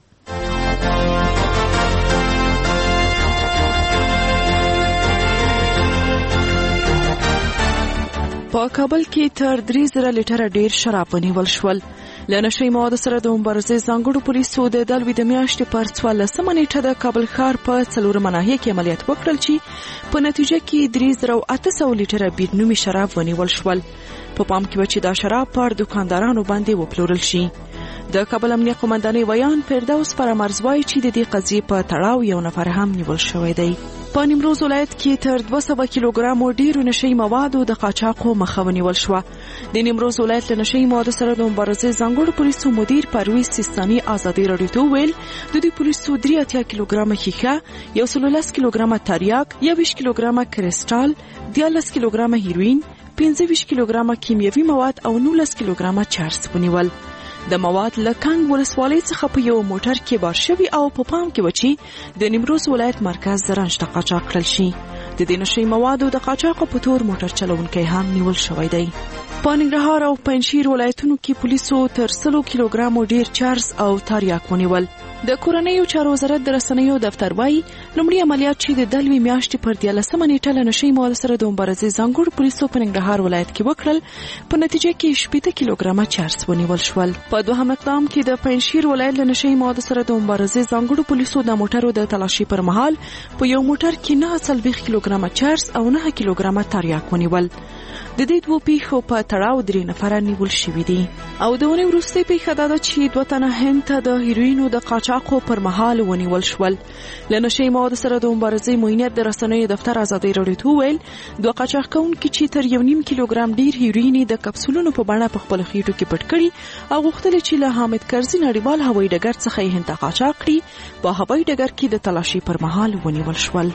په کابل کې تر 3000 لیټره ډیر شراب ونیول شول. له نشئی موادو سره د مبارزې ځانګړو پولیسو د دلوي د میاشتې پر 14 نیټه د کابل ښار په 4 مناهي کې عملیات وکړل چې په نتیجه کې 3800 لیټره بیر نومي شراب ونیول شول. په پام کې و چې دا شراب پر دکاندارانو باندې وپلورل شي. د کابل امنیه قومندانۍ ویان فردوس فرامرز وایي چې د دې قضیې په تړاو یو نفر هم نیول شوی دی. په نیمروز ولایت کې تر 200 کیلوګرام ډیرو نشئی موادو د قاچاقو مخه ونیول شوه. د نیمروز ولایت له نشئی موادو سره د مبارزې ځانګړو پولیسو مدیر پرویز سیستاني ازادي راډیو ته ویل د دې پولیسو 83 کیلوګرام ښیښه، 110 کیلوګرام تریاک، 20 کیلوګرام کریسټال، 13 کیلوګرام هیروین، 15 کیلوګرام کیمیاوي مواد او 19 کیلوګرام چرس ونیول. د مواد له کنګ ولسوالۍ څخه په یو موټر کې بار شوي او په پام کې و چې د نیمروز ولایت مرکز زرنج ته قاچاق کړل شي. د دې نشئی موادو د قاچاقو په تور موټر چلونکی هم نیول شوی دی. په ننګرهار او پنجشیر ولایتونو کې پولیسو تر 100 کیلوګرام ډیر چرس او تریاک ونیول. د کورنیو چارو وزارت د رسنیو دفتر وایي لومړی عملیات چې د دلوي میاشتې پر 13 نیټه له نشئی موادو سره د مبارزې ځانګړو پولیسو په ننګرهار ولایت کې وکړل، په نتیجه کې 70 کیلوګرام چرس ونیول شول. په دوهم اقدام کې د پنجشیر ولایت له نشئی موادو سره د مبارزې ځانګړو پولیسو د موټرو د تلاشي پر مهال په یو موټر کې 49 کیلوګرام چرس او 9 کیلوګرام تریاک ونیول. د دې دوه پیښو په تړاو 3 نفر نیول شوي دي. او د ونې وروستۍ پیښه دا ده چې 2 تنه هند ته د هیروینو د قاچاق قاچاقو پر مهال ونیول شول. له نشي موادو سره د مبارزې موینت د رسنیو دفتر ازادي راډیو ته ویل دوه قاچاق کوونکي چې تر 1.5 کیلوګرام ډیر هیروین د کپسولونو په بڼه په خپل خېټو کې پټ کړي او غوښتل چې له حامد کرزي نړیوال هوایي ډګر څخه یې هند ته قاچاق کړي په هوایي ډګر کې د تلاشي پر مهال ونیول شول.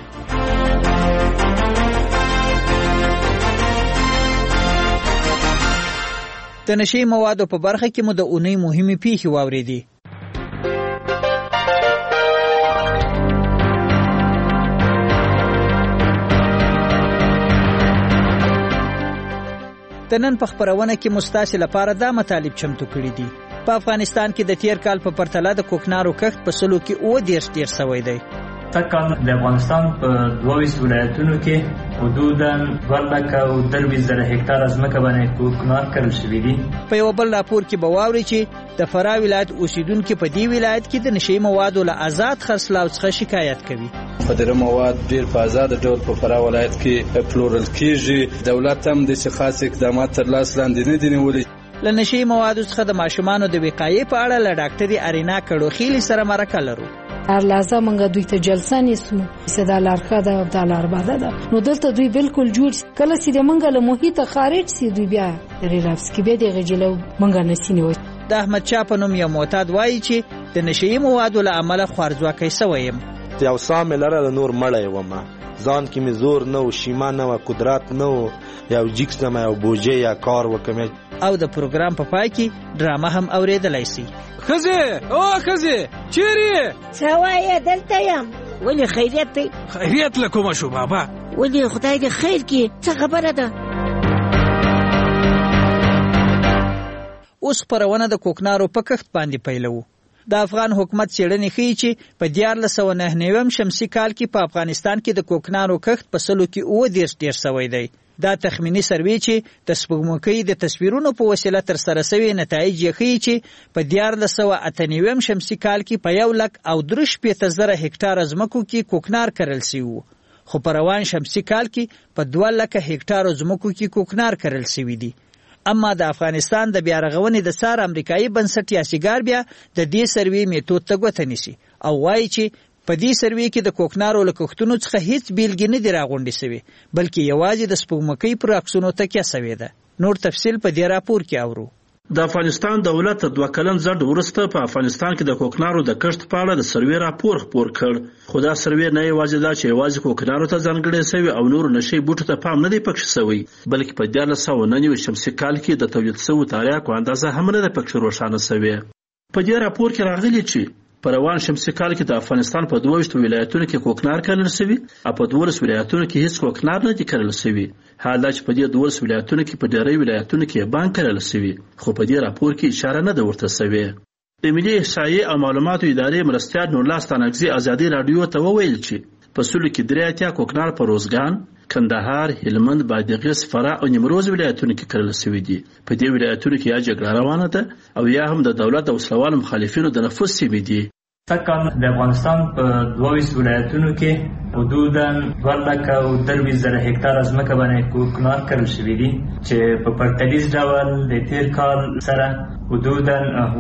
د نشي موادو په برخه کې مو د اونۍ مهمه پیښې واوریدي. د نن په خبرونه کې مستاسل لپاره دا مطالب چمتو کړی دي. په افغانستان کې د تیر کال په پرتله د کوکنارو کښت په سلو کې 10 ډیر شوی دی. تکان د افغانستان په 22 ولایتونو کې حدوداً 2,30,000 هکتار ځمکه باندې کوکنار کرل شوی دي. په یو بل راپور کې به واوري چې د فراه ولایت اوسیدونکو په دې ولایت کې د نشي موادو له آزاد خرڅلاو څخه شکایت کوي. خدره مواد ډیر په آزاد ډول په فراه ولایت کې پلورل کیږي. دولت هم د خاص اقدامات تر لاس لاندې نه دي نیولي. له نشي موادو څخه د ماشومانو د وقایې په اړه له ډاکټري ارینا کډوخیلی سره مرکه لرو. هر لحظه منګه دوی ته جلسه نیسو صدا لارخه ده او د لار باده ده نو دلته دوی بالکل جوړ کله چې د منګه له محیط خارج سي دوی بیا ریلاکس کې به د غجلو منګه نسینه وي. د احمد شاه په نوم یو معتاد وایي چې د نشي موادو له عمله خوارځواکۍ سویم. یو سام لره نور مړی ومه ځان کې می زور نه او شیما نه او قدرت نه او یو جیکس نه او بوجه یا کار وکم. او د پروګرام په پای کې ډرامه هم اوریدلای شي. خزه چیرې سوای دلته یم. ولې خیریت دی؟ خیریت لکوم شو بابا. ولې خدای دې خیر کړي. څه خبره ده؟ اوس پرونه د کوکنارو په کښت باندې پیلو. د افغان حکومت څېړنې ښیي چې په 1499 شمسي کال کې په افغانستان کې د کوکنارو کښت په سلو کې 10 ډیر شوی دی. دا تخمینی سروې چې د سپوږمکۍ د تصویرونو په وسیله تر سره شوی نتایج یې ښیي چې په 1498 شمسي کال کې په 1,03,000 هکتار ځمکو کې کوکنار کرل شوی و، خو په روان شمسي کال کې په 2,00,000 هکتار ځمکو کې کوکنار کرل شوی دی. اما د افغانستان د بیا رغونې د سار امریکایي بنسټ یاسیګار بیا د دې سروې میتود ته ګوته نیسي او وایي چې په دې سروې کې د کوکنارو له کښتونو څخه هیڅ بیلګې نه دي راغونډې شوې بلکې یوازې د سپوږمکۍ پر عکسونو تکیه شوې ده. نور تفصیل په دې راپور کې اورو. د افغانستان دولت 2 کلن ځنډ وروسته په افغانستان کې د کوکنارو د کښت په اړه د سروې راپور خپور کړ، خو دا سروې نه یوازې دا چې یوازې کوکنارو ته ځانګړی شوی او نورو نشي بوټو ته پام نه دی پکښې شوی، بلکې په 1499 شمسي کال کې د تولید شویو تاریخو اندازه هم نه ده پکښې روښانه شوې. په دې راپور کې راغلي چې په روان شمسي کال کې د افغانستان په 22 ولایتونو کې کوکنار کرل شوی او په 12 ولایتونو کې هیڅ کوکنار نه دي کرل شوی. حال دا چې په دې 12 ولایتونو کې په ډېری ولایتونو کې بان کرل شوی، خو په دې راپور کې اشاره نه ده ورته شوی. د ملي احصایې او معلوماتو ادارې مرستیال نورالله ستانکزي ازادي راډیو ته وویل چې په سلو کې 83 کوکنار په روزګان، کندهار، هلمند، بادغیس، فراه او نیمروز ولایتونو کې کرل شوی دي. په دې ولایتونو کې یا جګړه روانه ده او یا هم د دولت او وسلوالو مخالفینو د نفوذ سیمې دي. تکان د افغانستان په 22 ولایتونو کې حدوداً 2,30,000 هکتار ځمکه باندې کوکنار کرل شوی دي چې په پرتلیز ډول د تیر کال سره حدوداً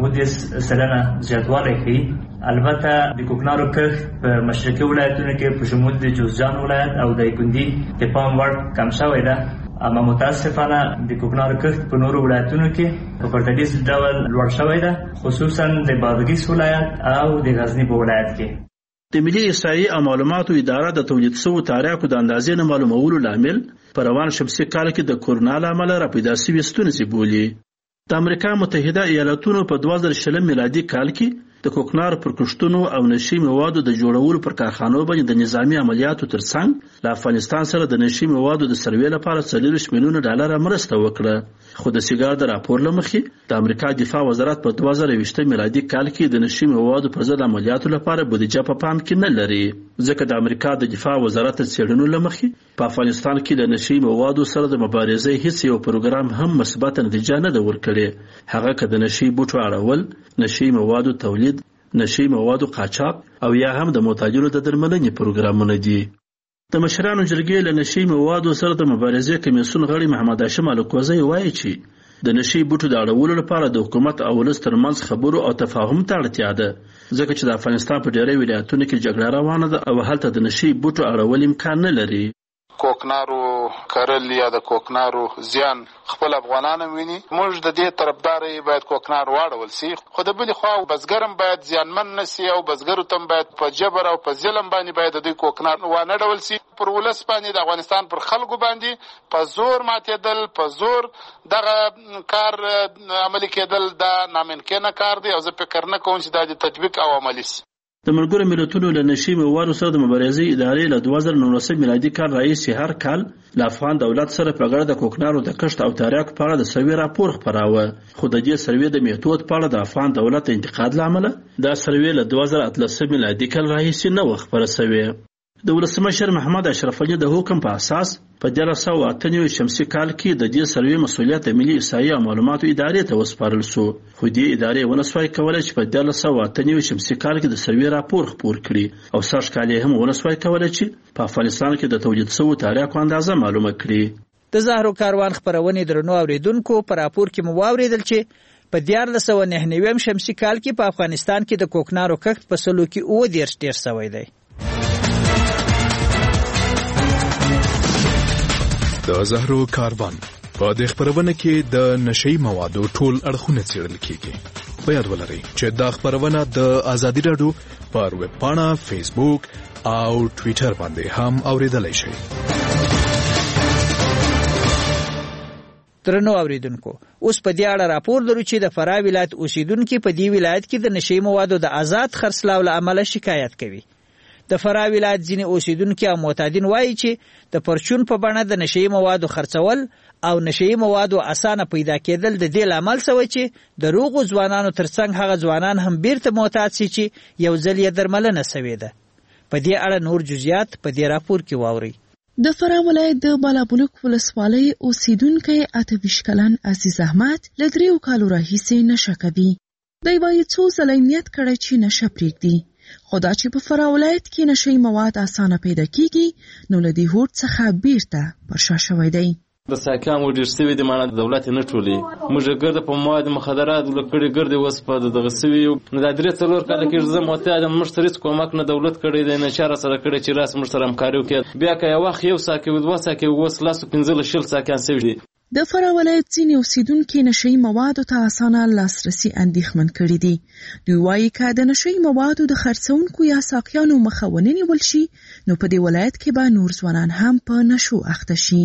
10% زیاتوالی ښیي. البته د کوکنارو کښت په مشرقي ولایتونو کې په شمول د جوزجان ولایت او د کندي د پام وړ کم شوی ده، اما متاسفانه د کوکنارو کښت په نورو ولایتونو کې په پرتلیز ډول لوړ شوی ده، خصوصا د بادغیس ولایت او د غزنی په ولایت کې. د ملي احصایې او معلوماتو اداره د تولید شویو تاریخو د اندازې نه معلومولو لامل په روان شمسي کال کې د کورونا له امله راپیدا شوې ستونزې بولي. د امریکا متحده ایالاتونو په 2020 میلادي کال کې د کوکنارو پر کښتونو او نشي موادو د جوړولو پر کارخانو باندې د نظامی عملیاتو ترڅنګ له افغانستان سره د نشي موادو د سروې لپاره 40 میلیون ډالر مرسته وکړه. خو د سیګار د راپور له مخې د امریکا دفاع وزارت په 2020 میلادي کال کې د نشي موادو پر ضد عملیاتو لپاره بودیجه په پام کې نه لري، ځکه د امریکا د دفاع وزارت څېړنو له مخې په افغانستان کې د نشي موادو سره د مبارزې هیڅ یو پروګرام هم مثبت نتیجه نه ده ورکړې. هغه که د نشي بوټو اړول، نشي موادو تولید، نشي موادو قاچاق او یا هم د محتاجینو د درملنې پروګرامونه دي. د مشرانو جرګې له نشي موادو سره د مبارزې کمیسیون غړي محمد هاشم الکوزی وایي چې د نشي بوټو د اړولو لپاره د حکومت او ولس ترمنځ خبرو او تفاهم ته اړتیا ده، ځکه چې د افغانستان په ډېری ولایتونو کې جګړه روانه ده او هلته د نشي بوټو اړول امکان نه لري. کوکنارو کرل یا د کوکنارو زیان خپل افغانان ویني. موږ د دې طرفدار باید کوکنار واړول سي، خو د بلې خوا بزګرم باید زیانمن نسی او بزګرو تم باید په جبر او په ظلم باندې باید د دوی کوکنار وانه ډول سي. پر ولس باندې د افغانستان پر خلکو باندې په زور ماتېدل، په زور دغه کار عملي کېدل دا ناممکنه کار دی او زه فکر نه کوم چې دا د تطبیق او عملي سي. د ملګرو ملتونو له نشي موادو سره د مبارزې ادارې له 2019 میلادي کال راهیسې هر کال له افغان دولت سره په ګډه د کوکنارو د کښت او تاریاکو په اړه د سروې راپور خپراوه، خو د دې سروې د میتود په اړه د افغان دولت د انتقاد له امله دا سروې له 2013 میلادي کال راهیسې نه وه خپره سوې. د ولسمشر محمد اشرف علي د حکم په اساس په 1998 شمسي کال کې د دې سروې مسؤلیت د ملي احصایې او معلوماتو ادارې ته وسپارل شو، خو دې ادارې ونه سوای کولی چې په 1998 شمسي کال کې د سروې راپور خپور کړي او سږ کال یې هم ونه سوای کولی چې په افغانستان کې د تولید شویو تاریاکو اندازه معلومه کړي. د زهرو کاروان خپرونې درنو اوریدونکو په راپور کې مو واورېدل چې په 1999 شمسي کال کې په افغانستان کې د کوکنارو کښت په سلو کې 30 ډیر شوی دی. د زهرو کاروان په دې خبرونه کې د نشئی موادو ټول اړخونه څېړل کیږي. په یاد ولرئ چې دا خبرونه د ازادي رادیو پر ویب پاڼه، فیسبوک او ټوئیټر باندې هم اوریدلای شئ. درنو اوریدونکو، اوس په دې اړه راپور لرو چې د فراه ولایت اوسیدونکو په دې ولایت کې د نشئی موادو د آزاد خرڅلاو له امله شکایت کوي. د فراه ولایت ځینې اوسیدونکو او معتادین وایي چې د پرچون په بڼه د نشئی موادو خرڅول او نشئی موادو اسانه پیدا کېدل د دې لامل شوی چې د روغو ځوانانو ترڅنګ هغه ځوانان هم بیرته معتاد شي چې یو ځل یې درملنه شوې ده. په دې اړه نور جزئیات په دې راپور کې واورئ. د فراه ولایت د بالابلوک ولسوالۍ اوسیدونکی 28 کلن عزیز احمد له 3 کالو راهیسې نشه کوي. دی وایي څو ځله نیت کړی چې نشه پرېږدي، خو دا چې په فراه ولایت کې نشئی مواد اسانه پیدا کیږي نو له دې هوډ څخه بیرته پر شا شوی دی. د ساکام ډېر سوي دي، معنی د دولت نه ټولي موږ ګرده په مواد مخدرات لکړي ګرده وس په دغه سوي نو د 3-4 کال کې زه معتاد مشترک کومک نه دولت کړی دی، نه چاره سره کړی چې راس مشترک همکاري وکړي. بیا که یو وخت یو ساکه و 2 ساکه وس لاسو 15 ساکان سوي. د فراه ولایت ځینې اوسیدونکي نشئی موادو ته اسانه لاسرسي اندېښمن کړي دي. دوی وایي که د نشئی موادو د خرڅونکو یا ساقیانو مخه ونه نیول شي نو په دې ولایت کې به نور ځوانان هم په نشو اخته شي.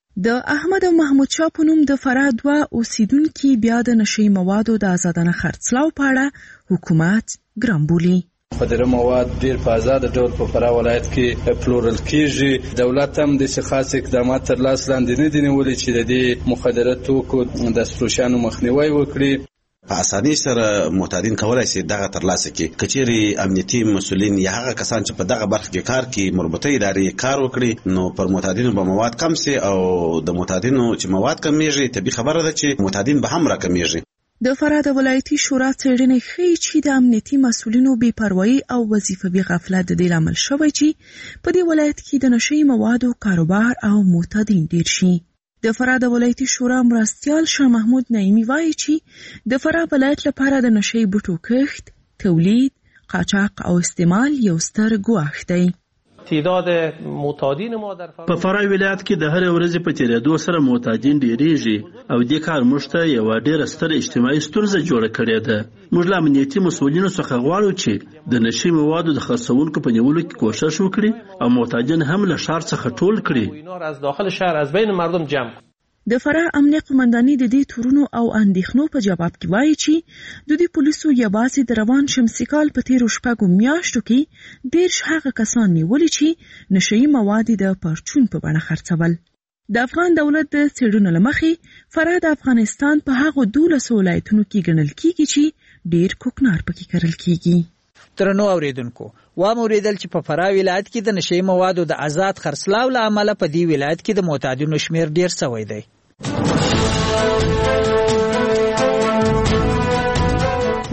د احمد او محمود شاه په نوم د فراه 2 اوسیدونکي بیا د نشئی موادو د آزادانه خرڅلاو په اړه حکومت ګران بولي. مخدره مواد ډیر په آزاد ډول په فراه ولایت کې پلورل کیږي. دولت هم د خاص اقدامات تر لاس لاندې نه دي نیولي چې د دې مخدره توکو د فروشانو مخنیوي وکړي. په اسانۍ سره معتادین کولای شي دغه ترلاسه کړي. کچېرې امنیتي مسؤلین یا هغه کسان چې په دغه برخه کې کار کوي مربوطه ادارې کار وکړي نو پر معتادینو به مواد کم سي او د معتادینو چې مواد کمیږي طبیعي خبره ده چې معتادین به هم راکمیږي. د فراه د ولایتي شورا څېړنې ښیي چې د امنیتي مسؤلینو بې پروایي او وظیفوي غفلت د دې لامل شوی چې په دې ولایت کې د نشئی موادو کاروبار او معتادین ډیر شي. د فراه د ولایتي شورا مرستیال شاه محمود نعیمي وایي چې د فراه ولایت لپاره د نشئی بوټو کښت، تولید، قاچاق او استعمال یو ستر ګواښ دی. تعداد معتادین ما در په فراه ولایت کې د هر ورځې په تیریدو سره معتادین ډیریږي او دې کار موږ ته یو ډېره ستره اجتماعي ستونزه جوړه کړې ده. موږ له امنیتي مسؤلینو څخه غواړو چې د نشئی موادو د خرڅونکو په نیولو کې کوشش وکړي او معتادین هم له ښار څخه ټول کړي. اینا را از داخل شهر از بین مردم جمع. د فراه امنیه قمنداني د دې تورونو او اندېښنو په جواب کې وایي چې د دې پولیسو یوازې د روان شمسي کال په تیرو 6 میاشتو کې 10 هغه کسان نیولي چې نشئی مواد د پرچون په بڼه خرڅول. د افغان دولت د څېړنو له مخې فراه د افغانستان په هغو 12 ولایتونو کې ګڼل کیږي چې ډېر کوکنار پکې کرل کیږي. درنو اوریدونکو، واوریدل چې په فراه ولایت کې د نشئی موادو د آزاد خرڅلاو له امله په دې ولایت کې د معتادینو شمیر ډیر شوی دی.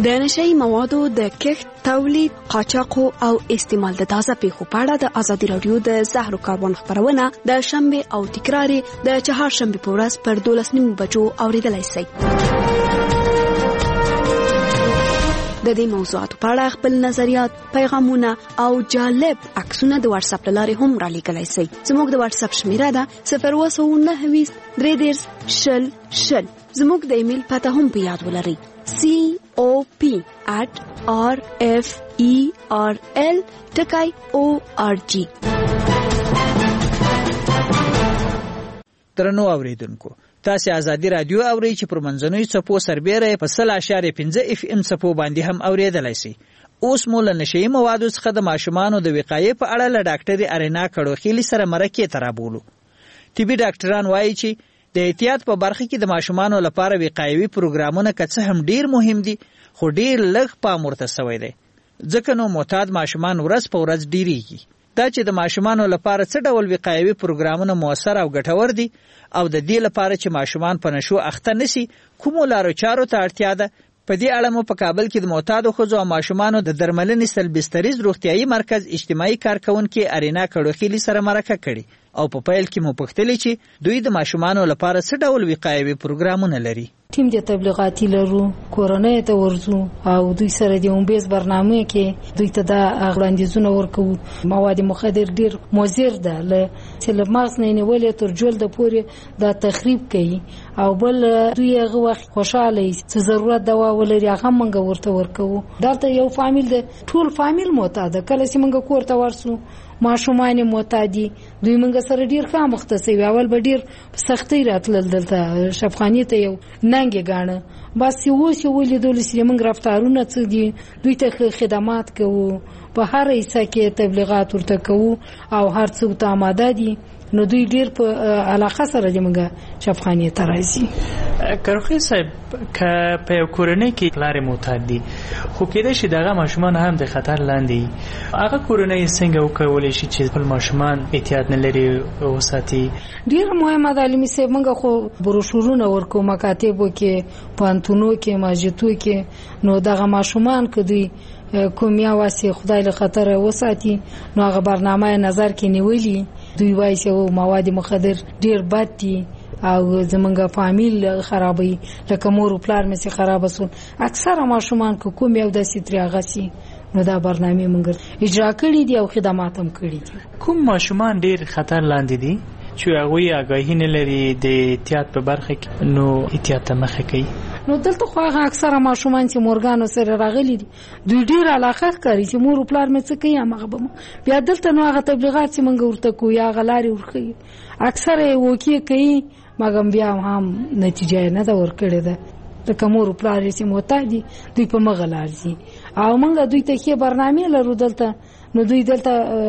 د نشئی موادو د کښت، تولید، قاچاق او استعمال د تازه پیښو په اړه د ازادي رادیو د زهر کاربن خبرونه د شنبه او تکرار د چهارشنبه په ورځ پر 12:30 بجو اوریدلای شئ. د دې موضوعاتو په اړه خپل نظریات، پیغامونه او جالب عکسونه د واتس اپ لارې هم را لیږلای شئ. زموږ د واتس اپ شمیره ده 029 330 زموږ د ایمیل پته هم په یاد ولرئ: cop@rferl.org. درنو اوریدونکو، تاسو ازادي رادیو اورئ چې پر منځنوي څپو سربېره په 0.5 FM څپو باندې هم اوریدلای شئ. اوس مو له نشئی موادو څخه د ماشومانو د وقایې په اړه له ډاکټر ارینا کړوخیلی سره مرکه ترابولو. طبي ډاکټران وایي چې د احتیاط په برخه کې د ماشومانو لپاره وقایوي پروګرامونه که څه هم ډیر مهم دي، خو ډیر لږ پام ورته شوی دی. ځکه نو معتاد ماشومان ورځ په ورځ ډیریږي. دا چې د ماشومانو لپاره څه ډول وقایوي پروګرامونه موثر او ګټور دي او د دې لپاره چې ماشومان په نشو اخته نشي کومو لارو چارو ته اړتیا ده، په دې اړه مو په کابل کې د معتادو ښځو او ماشومانو د درملنې سلبستریز روغتیايي مرکز اجتماعي کارکونکي ارینا کړوخیلی سره مرکه کړې او په پیل کې مو پوښتلې چې دوی د ماشومانو لپاره څه ډول وقایوي پروګرامونه لري. ټیم د تبلیغاتي لرو، کورنۍ ته ورځو او دوی سره د اومبیز برنامه کې دوی ته د وړاندیزونه ورکوو. مواد مخدر ډیر مضر ده، چې له مغز نه نیولې تر جلد پورې د تخریب کوي او بل دوی هغه وخت خوشاله چې ضرورت دوا ولري هغه موږ ورته ورکوو. دلته یو فامیل د ټول فامیل معتاد کله چې موږ کور ته ورسو ماشومان معتادي دوی موږ سره ډیر ښه مختصي اول به ډیر سختي راتلل دلته شفقانی ته یو ننګ غاڼه بس یو څه ولیدل چې موږ رفتارونه څه دي دوی ته خدمات کوو په هر حصہ کې تبلیغات ورته کوو او هر څه ته آماده دي نو دوی ډیر په علاقه سره موږ شفقانی ته راځي. کروخی صاحب که په کورنۍ کې پلار معتاد دي خو کېدای شي دغه ماشومان هم د خطر لاندې هغه کورنۍ څنګه وکولای شي چې خپل ماشومان احتیاط نه لري وساتي؟ ډیر مهمه ده علمي صاحب موږ خو بروشورونه ورکو مکاتبو کې پانتونو کې ماجتو کې نو دغه ماشومان که دوی کومیا واسي خدای له خطر وساتي نو هغه برنامه نظر کې نیولي دوی وایي چې مواد مخدر ډیر بد دي او زمونږ فامیل خرابوي لکه مور او پلار مې خراب وسول اکثره ماشومان کوم یو د سیتریاغه سي نو دا برنامه مونږ اجرا کړی دي او خدمات هم کړی دي. کوم ماشومان ډیر خطر لاندې دي چې هغه آگاهی نه لري د احتیاط په برخه کې نو احتیاط مخه کوي؟ نو دلته خو هغه اکثره ماشومان چې مورګانو سره راغلي دي دوی ډیر علاقه کوي چې مور او پلار مې څه کوي هغه به بیا دلته نو هغه تبلیغات چې مونږ ورته کوی هغه لاري ورخي اکثره وکی کوي مګم بیا هم نتیجه نه دا ورکړي ده لکه مور او پلار چې معتادي دوی په مغلار دي او مونږ دوی ته کې برنامه لرو دلته نو دوی دلته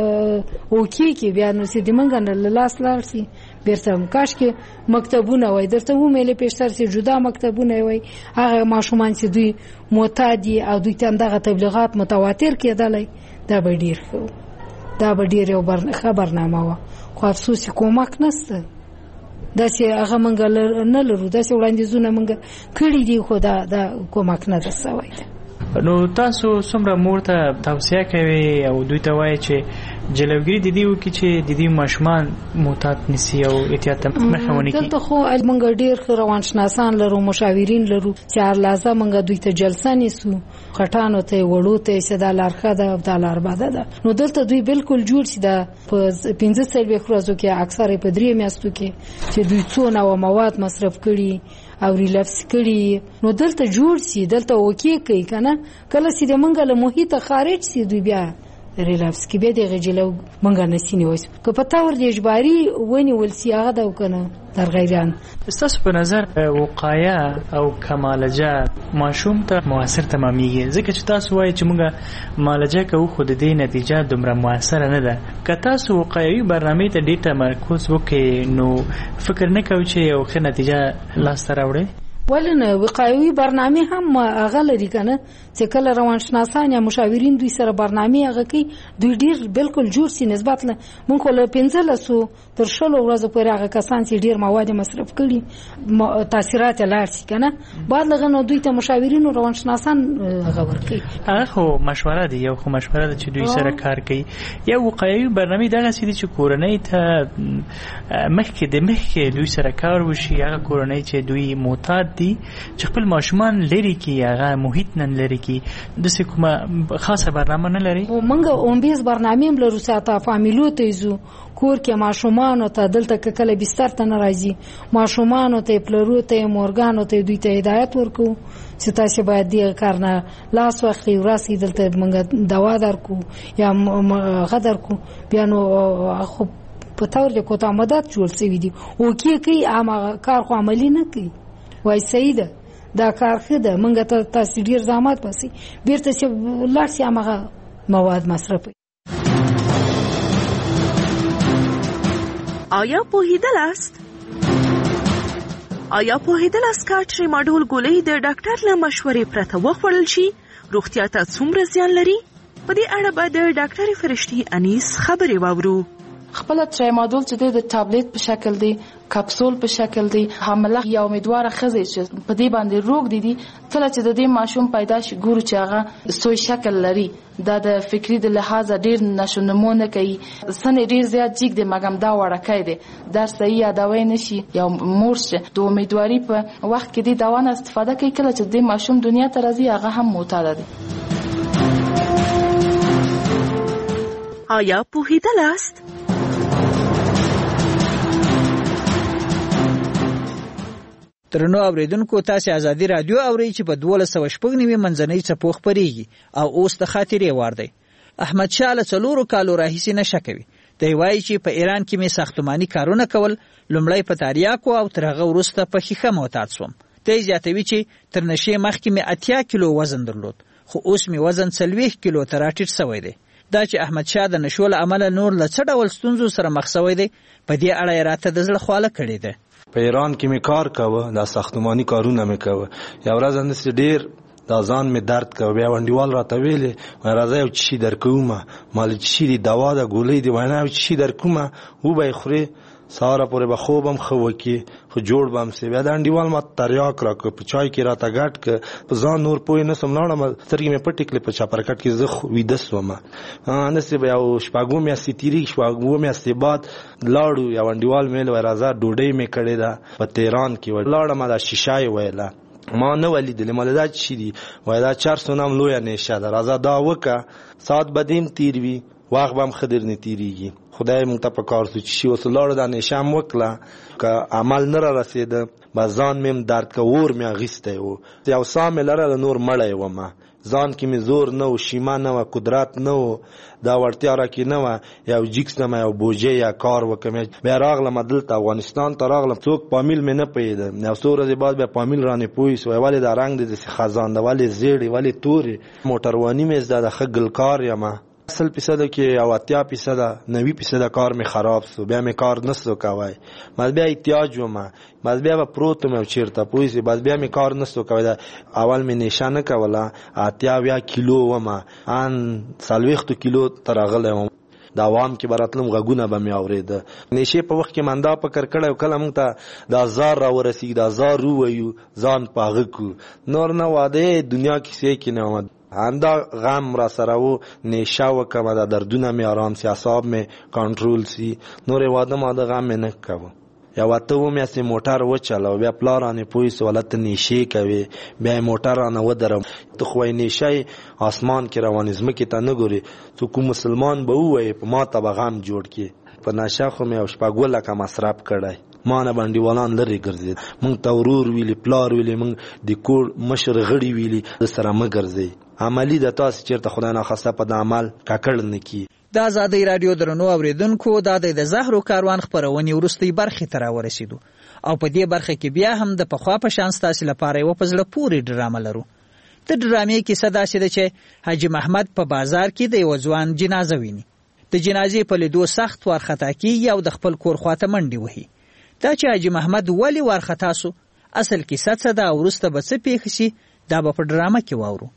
وکی کې بیا نو سي د مونږ نه لاس لارسي بیرته کاش کې مکتبونه وای درته و ملي پېشتر چې جدا مکتبونه وای هغه ماشومان چې دوی معتادي او دوی ته دغه تبلیغات متواتر کېدلای دا به ډیر خو دا به ډیر یو برنامه و خو افسوس کومک نشته دا چې هغه مونږ نه لرو دا چې وړاندیزونه مونږ کړی دي خو دا کومک نه ده سوی. نو تاسو څومره مور ته توصیه کوي او دوی ته وایي چې جلوګری د دې وکړي چې د دې ماشومان معتاد نسی او احتیاط مخه ونی کی؟ دلته خو مونږ ډیر روانشناسان لرو مشاورین لرو چې هر لحظه مونږ دوی ته جلسه نیسو خټانو ته وړو ته صدا لارخه ده او د لارباده ده نو دلته دوی بالکل جوړ شي دا په 15 سلوي ورځو کې اکثره په 3 میاشتو کې چې دوی څونه مواد مصرف کړي او ریلپس کړي نو دلته جوړ شي دلته وکی کوي کنه کله چې د منګه له محیط خارج شي دوی بیا ریلپس کې به د غجلو منګه نسینی وس که پتا ور دي اجباري ونی ولسی هغه دا کنه در غیران. تاسو په نظر وقایه او کمالجه ماشوم ته موثر تمامېږي ځکه چې تاسو وایي چې موږ مالجه کوو خو د دې نتیجه دومره موثر نه ده که تاسو وقایوي برنامه ته ډیر تمرکز وکړئ نو فکر نه کوئ چې یو ښه نتیجه لاس ته راوړي؟ ولنه وقایوي برنامه هم هغه لري کنه چې کله روانشناسان یا مشاورین دوی سره برنامه هغه کوي دوی ډیر بالکل جوړ سي نسبت له مونږ له 15 تر 10 ورځې پورې هغه کسان چې ډیر مواد مصرف کړي تاثیرات لار سي کنه بعد لغه نو دوی ته مشاورین او روانشناسان هغه ورکي هغه خو مشوره دی یو خو مشوره ده چې دوی سره کار کوي یو وقایوي برنامه دغه سي چې کورنۍ ته مخکې دوی سره کار وشي هغه کورنۍ چې دوی معتاد دي چې خپل ماشومان لري کی هغه محیط نن لري کی د څه کومه خاصه برنامه نه لري او منګه اونبیز برنامه هم لرو ساته فامیلو ته زو کور کې ماشومان ته دلته کله بستر ته ناراضي ماشومان ته پلرو ته مورګانو ته دوی ته هدایت ورکو چې تاسو باید دې کار نه لاس واخلي وراسي دلته منګه دوا درکو یا غدر کو بیا نو خو په تور د کوته مدد جوړ شوی دي او کې هغه کار خو عملی نه کوي وای سیده دا کار خده منګه ته تاسو ډیر زحمت پسې بیرته چې لاس یې هغه مواد مصرف آیا پوهیدل است که ټریماډول ګولۍ د ډاکټر له مشورې پرته وخوړل شي روغتیا ته څومره زیان لري په دې اړه به د ډاکټر فرشتي انیس خبرې واورو خپل ټریماډول چې د ټابلیټ په شکل دی کپسول په شکل دی حامله یا امیدواره ښځې چې په دې باندې روغ دي کله چې د دې ماشوم پیدا شي ګورو چې هغه سوی شکل لري دا د فکری د لحاظ ډیر نشونمو نه کوي سن ډیر زیات جګ دی مګم دا وړکای دی در صحیح یادوي نشي یا مورشه د امیدواري په وخت کې د دوا نه استفاده کوي کله چې د ماشوم دنیا ته راځي هغه هم معتاد دی آیا پوهیدل است ترنو اوریدونکو تاسو ازادي رادیو اوري چې په 1290 منځنۍ څپو خبريږي او اوس د خاطرې وار دی احمد شاه له 4 کالو راهیسې نشه کوي دی وایي چې په ایران کې می ساختماني کارونه کول لومړی په تاریاکو او ترغه ورسته په خیخه معتاد شوم دی زیاتوي چې تر نشې مخکې می 80 کیلو وزن درلود خو اوس می وزن 30 کیلو تر راټیټ شوی دی دا چې احمد شاه د نشول عمل نور له څه ډول ستونزو سره مخ شوی دی په دې اړه راته د زړه خواله کړې ده په ایران کې می کار کاوه دا ساختماني کارونه می کاوه یو ورځ اندسې ډیر دا ځان می درد کوي بیا وندیوال راته ویلې راځي یو شي درکومه مال شي دی دوا د ګولې دی وینا یو شي درکومه و به خوري ساره پورې به خوبم خو کی خو جوړ بم سی بیا د انډیوال ما تریاک را کو په چای کې راته غټ ک په ځان نور پوی نه سم لاړم سترګې مې پټیکلې په چاپرکټ کې زه ویدسوم اندسې بیا او شپږو مې سیتيري شپږو مې استباد لاړو یو انډیوال مې راځه ډوډۍ مې کړې ده په تهران کې لاړم دا شیشای ویله ما نه ولیدل مالدات شي دي وای دا 400 نام لوی نه شاده راځه دا وکا سات بدیم تیر وی واغ بم خضر نه تیریږي خدای مونږ ته په کار چې اوس لاړ د نشام وکړه ک عمل نه را رسید بازان مم درد کور مې غیسته و یو سام لره نور مړی و ما ځان کې می زور نه او شیما نه او قدرت نه او دا ورتیا را کې نه و یو جیکس نه یو بوجه یا کار وکم بیا راغلم دلته افغانستان ته راغلم څوک پامیل مې نه پیدا نو څو ورځې بعد بیا پامیل رانه پوي سو والي دا رنگ د خزان د والي زیړی والي توري موټروانی مې زده خګل کار یم 80% کې او 80% 90% کار می خراب سو بیا می کار نسو کوي مال بیا احتیاج و مال بیا پروت مې چیرته پوي بس بیا می کار نسو کوي دا اول می نشانه کوله 80 کیلو و ما ان 40 کیلو ترغله دا عوام کې براتلم غږونه به مې اورید نشه په وخت کې مندا پکړ کړه کله مونږ ته دا زار را ورسید دا زار وایو ځان پاغه کو نور نه واده دنیا کې څه کې نه آمد اندا غم را سره و نشه وکم دا دردونه می آرام سی اعصاب می کنټرول سی نور واده ما دا غم نه کوم یا وته و مې سي موټر و چلاو بیا پلارانه پوي سوالت نشي کوي بیا موټر نه ودرم ته خو نشي اسمان کې روان زمکه ته نه ګوري ته کوم مسلمان به وای په ما ته بغام جوړ کی په نشه خو مې او شپګوله کا مصرف کړای ما نه باندې ولان لري ګرځي مونږ تورور ویلي پلار ویلي مونږ د کور مشر غړي ویلي سره مګرځي عملی د تاسو چیرته خدای نه خاصه په عمل ککړ نه کی د ازادي رادیو درنو اوریدونکو د زهرو کاروان خبرونې ورستۍ برخې ته راورسېدو او په دې برخه کې بیا هم د پخوا په شان ستاسو لپاره یو پزله پوری ډرامه لرو د ډرامې کې صدا شته چې حاجی محمد په بازار کې د یو ځوان جنازه ویني د جنازې په لیدو سخت ورخطا کیږي او د خپل کور خواته منډي وهي دا چې حاجی محمد ولی ورخطا سو اصل کیسه څه ده او وروسته به څه پیښ شي دا به په ډرامه کې واورو.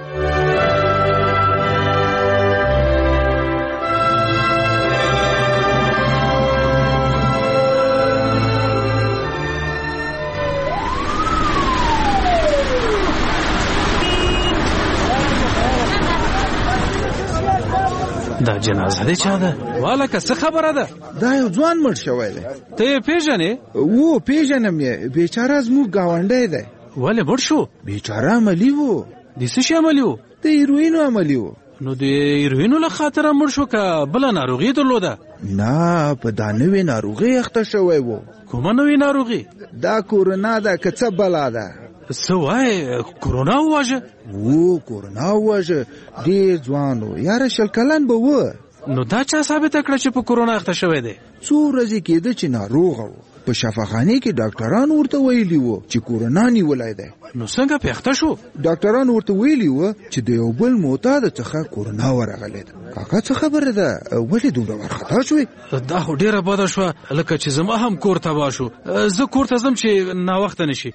دا جنازه دی چا ده؟ والکه څه خبره ده؟ دا یو ځوان مړ شوی دی. ته یې پیژنې؟ و پیژنم یې، بیچاره زموږ ګاونډی دی. ولې مړ شو؟ بیچاره عملي و. د څه شي عملي و؟ د هیروینو عملي و. نو د هیروینو له خاطره مړ شو که بله ناروغي درلوده؟ نه، په دا نوې ناروغي اخته شوی و. کومه نوې ناروغي؟ دا کورونا ده که څه بله ده. څه وایې؟ کورونا وواژه؟ و کورونا وواژه، ډېر ځوان و، یاره 20 کلن به و. نو دا چا ثابته کړه چې په کورونا اخته شوی دی؟ څو ورځې کېده چې ناروغه و. په شفاخانه کې ډاکټران ورته ویلي وو چې کورونا نیولی دی. نو څنګه په اخته شو؟ ډاکټران ورته ویلي وو چې د یو بل معتاد څخه کورونا ورغلی ده. کاکا څه خبره ده؟ ولې دومره وارخطا شوې؟ دا خو ډېره بده شوه لکه چې زما هم کور تباه شو. زه کور ته ځم چې ناوخته نشي.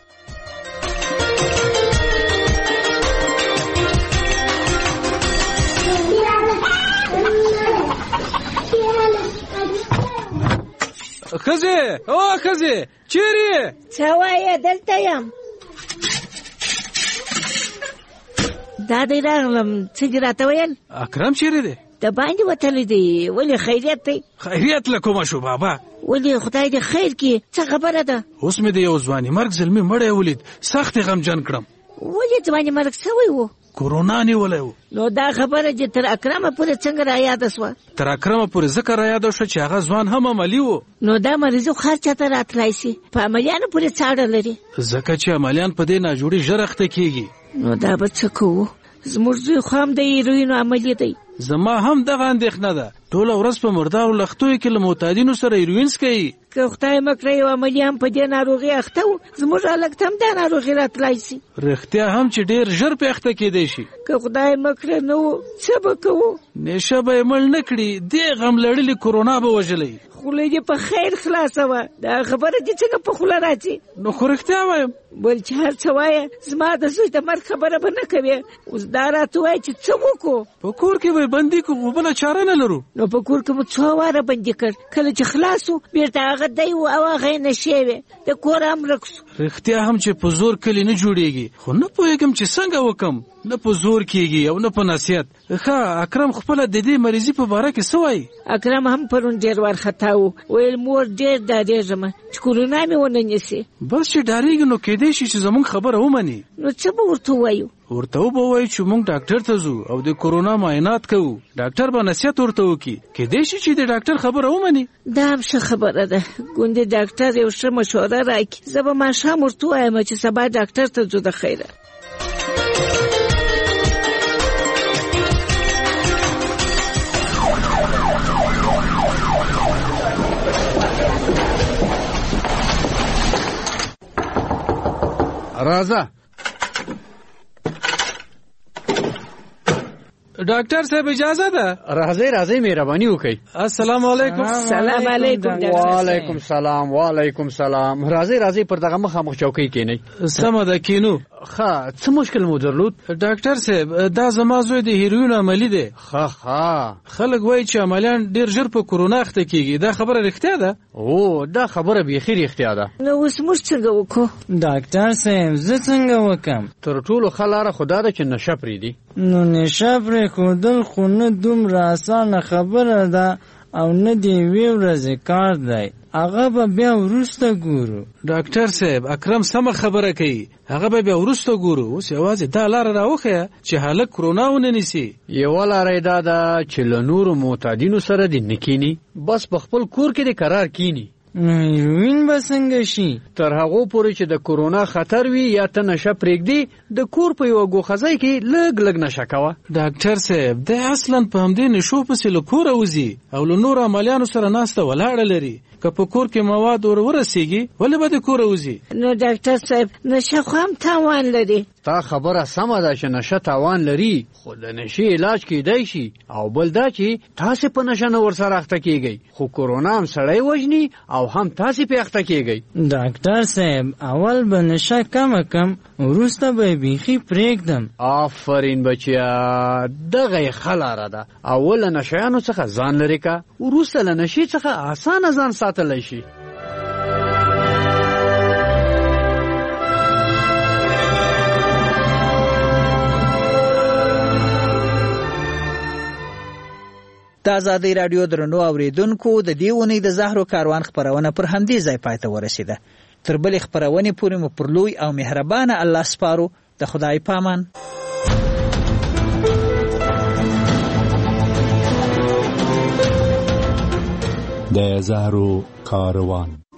ښځې او ښځې چیرې؟ څه وایې؟ دلته یم. دا دی راغلم. څه دې راته ویل؟ اکرم چیرې دی؟ د باندې وتلی دی. ولې خیریت دی؟ خیریت له کومه شو بابا؟ ولې خدای دې خیر کړي. څه خبره ده؟ اوس مې د یو ځواني مرګ زلمي مړی ولید، سخت یې غمجن کړم. ولې ځواني مرګ سوی و؟ کورونا نیولی و. نو دا خبره چې تر اکرمه پورې څنګه رایاده سوه؟ تر اکرمه پورې ځکه رایاده شوه چې هغه ځوان هم عملي و. نو دا مریضو خر چاته راتلی سي؟ په عملیانو پورې څه اړه لري؟ ځکه چې عملیان په دې ناجوړي ژر اخته کېږي. نو دا به څه کوو؟ زموږ زوی خو هم د هیروینو عملي دی. زما هم دغه اندېښنه ده. ټوله ورځ په مردارو لښتیو کې له معتادینو سره هیروین څکوي. که خدای مه کړه یو عملي هم په دې ناروغي اخته و، زموږ هلک ته هم دا ناروغي راتلی سي. رښتیا هم چې ډېر ژر پې اخته کېدی شي. که خدای مه کړه نه و، څه به کوو؟ نیشه به یې مړ نه کړي، دې غم لړلې کورونا به وژلی. خوله دې په خیر خلاصه وه. دا خبره دې څنګه په خوله راځي؟ نو خو رښتیا وایم. بل چې هر څه وایه زما د زوی د مرګ خبره به نه کوې. اوس دا راته وایه چې څه وکړو؟ په کور کې به یې بندي کړو، خو بله چاره نه لرو. نو په کور کې مو څو واره بندي کړ. کله چې خلاص و بېرته هغه دی و او هغه یې نشې وې. د کور هم ورک سو. رښتیا هم چې په زور کلي نه جوړېږي، خو نه پوهېږم چې څنګه وکم. نه په زور کېږي او نه په نصیحت. ښه اکرم خپله د دې مریضي په باره کې څه وایي؟ اکرم هم پرون ډېر وارخطا و. ویل مور ډېر ډارېږم چې کورونا مې ونه نیسي. بس چې ډارېږي نو کېدی شي چې زموږ خبره ومني. نو څه به ورته ووایو؟ ورته به ووایو چې موږ ډاکټر ته ځو او د کورونا معاینات کوو. ډاکټر به نصیحت ورته وکړي. کېدی شي چې د ډاکټر خبره ومني. دا هم ښه خبره ده. ګوندې ډاکټر یو ښه مشوره راکړي. زه به ماښام ورته ووایم چې سبا ډاکټر ته ځو. د خیره راځه. ډاکټر صاحب اجازه ده؟ راځئ مهرباني وکړئ. السلام علیکم. سلام علیکم. وعلیکم سلام. وعلیکم سلام. راځئ پر دغه مخامخ چوکۍ کېنئ. سمه ده کینو. ښه څه مشکل مو درلود؟ ډاکټر صاحب دا زما زوی د هیروین عملي دی. ښه خلک وایي چې عملیان ډېر ژر په کورونا اخته کېږي. دا خبره رښتیا ده؟ او دا خبره بیخي رښتیا ده. نو اوس موږ څنګه وکړو؟ ډاکټر صاحب زه څنګه وکم؟ تر ټولو ښه لاره خو دا ده چې نشه پرېږدي. نو نشه پرېښودل خو نه دومره اسانه خبره ده او نه د یوې ورځې کار دی. هغه به بیا وروسته ګورو. ډاکټر صاحب اکرم سمه خبره کوي. هغه به بیا وروسته ګورو. اوس یوازې دا لاره راوښیه چې هلک کورونا ونه نیسي. یوه لاره یې دا ده چې له نورو معتادینو سره دې نه کیني، بس په خپل کور کې دې قرار کیني. نو هیروین به څنګه شي؟ تر هغو پورې چې د کورونا خطر وي یا ته نشه پرېږدي، د کور په یوه ګوښځۍ کې لږ نشه کوه. ډاکټر صاحب دی اصلا په همدې نشو پسې له کوره وځي او له نورو عملیانو سره ناسته ولاړه لري. که په کور کې مواد ورسیږي ولې به د کوره وځي؟ نو ډاکټر صاحب نشه خو هم تاوان لري. تا خبره سمه ده چې نشه تاوان لري، خو د نشې علاج کیدای شي، او بل دا چې تاسې په نشه نه ورسره اخته کیږئ، خو کورونا هم سړی وژني او هم تاسې پې اخته کیږئ. ډاکټر صاحب اول به نشه کم وروسته به بیخي پرېږدم. آفرین بچیا، دغه یې ښه لاره ده. اول له نشیانو څخه ځان لرې که، وروسته له نشې څخه اسانه ځان ساتلی شي. د ازادۍ راډیو درنو اوریدونکو، د دې اونۍ د زهرو کاروان خپرونه پر همدې ځای پای ته ورسېده. تر بلې خپرونې پورې مو پر لوی او مهربانه الله سپارو. د خدای پامان. د زهرو کاروان.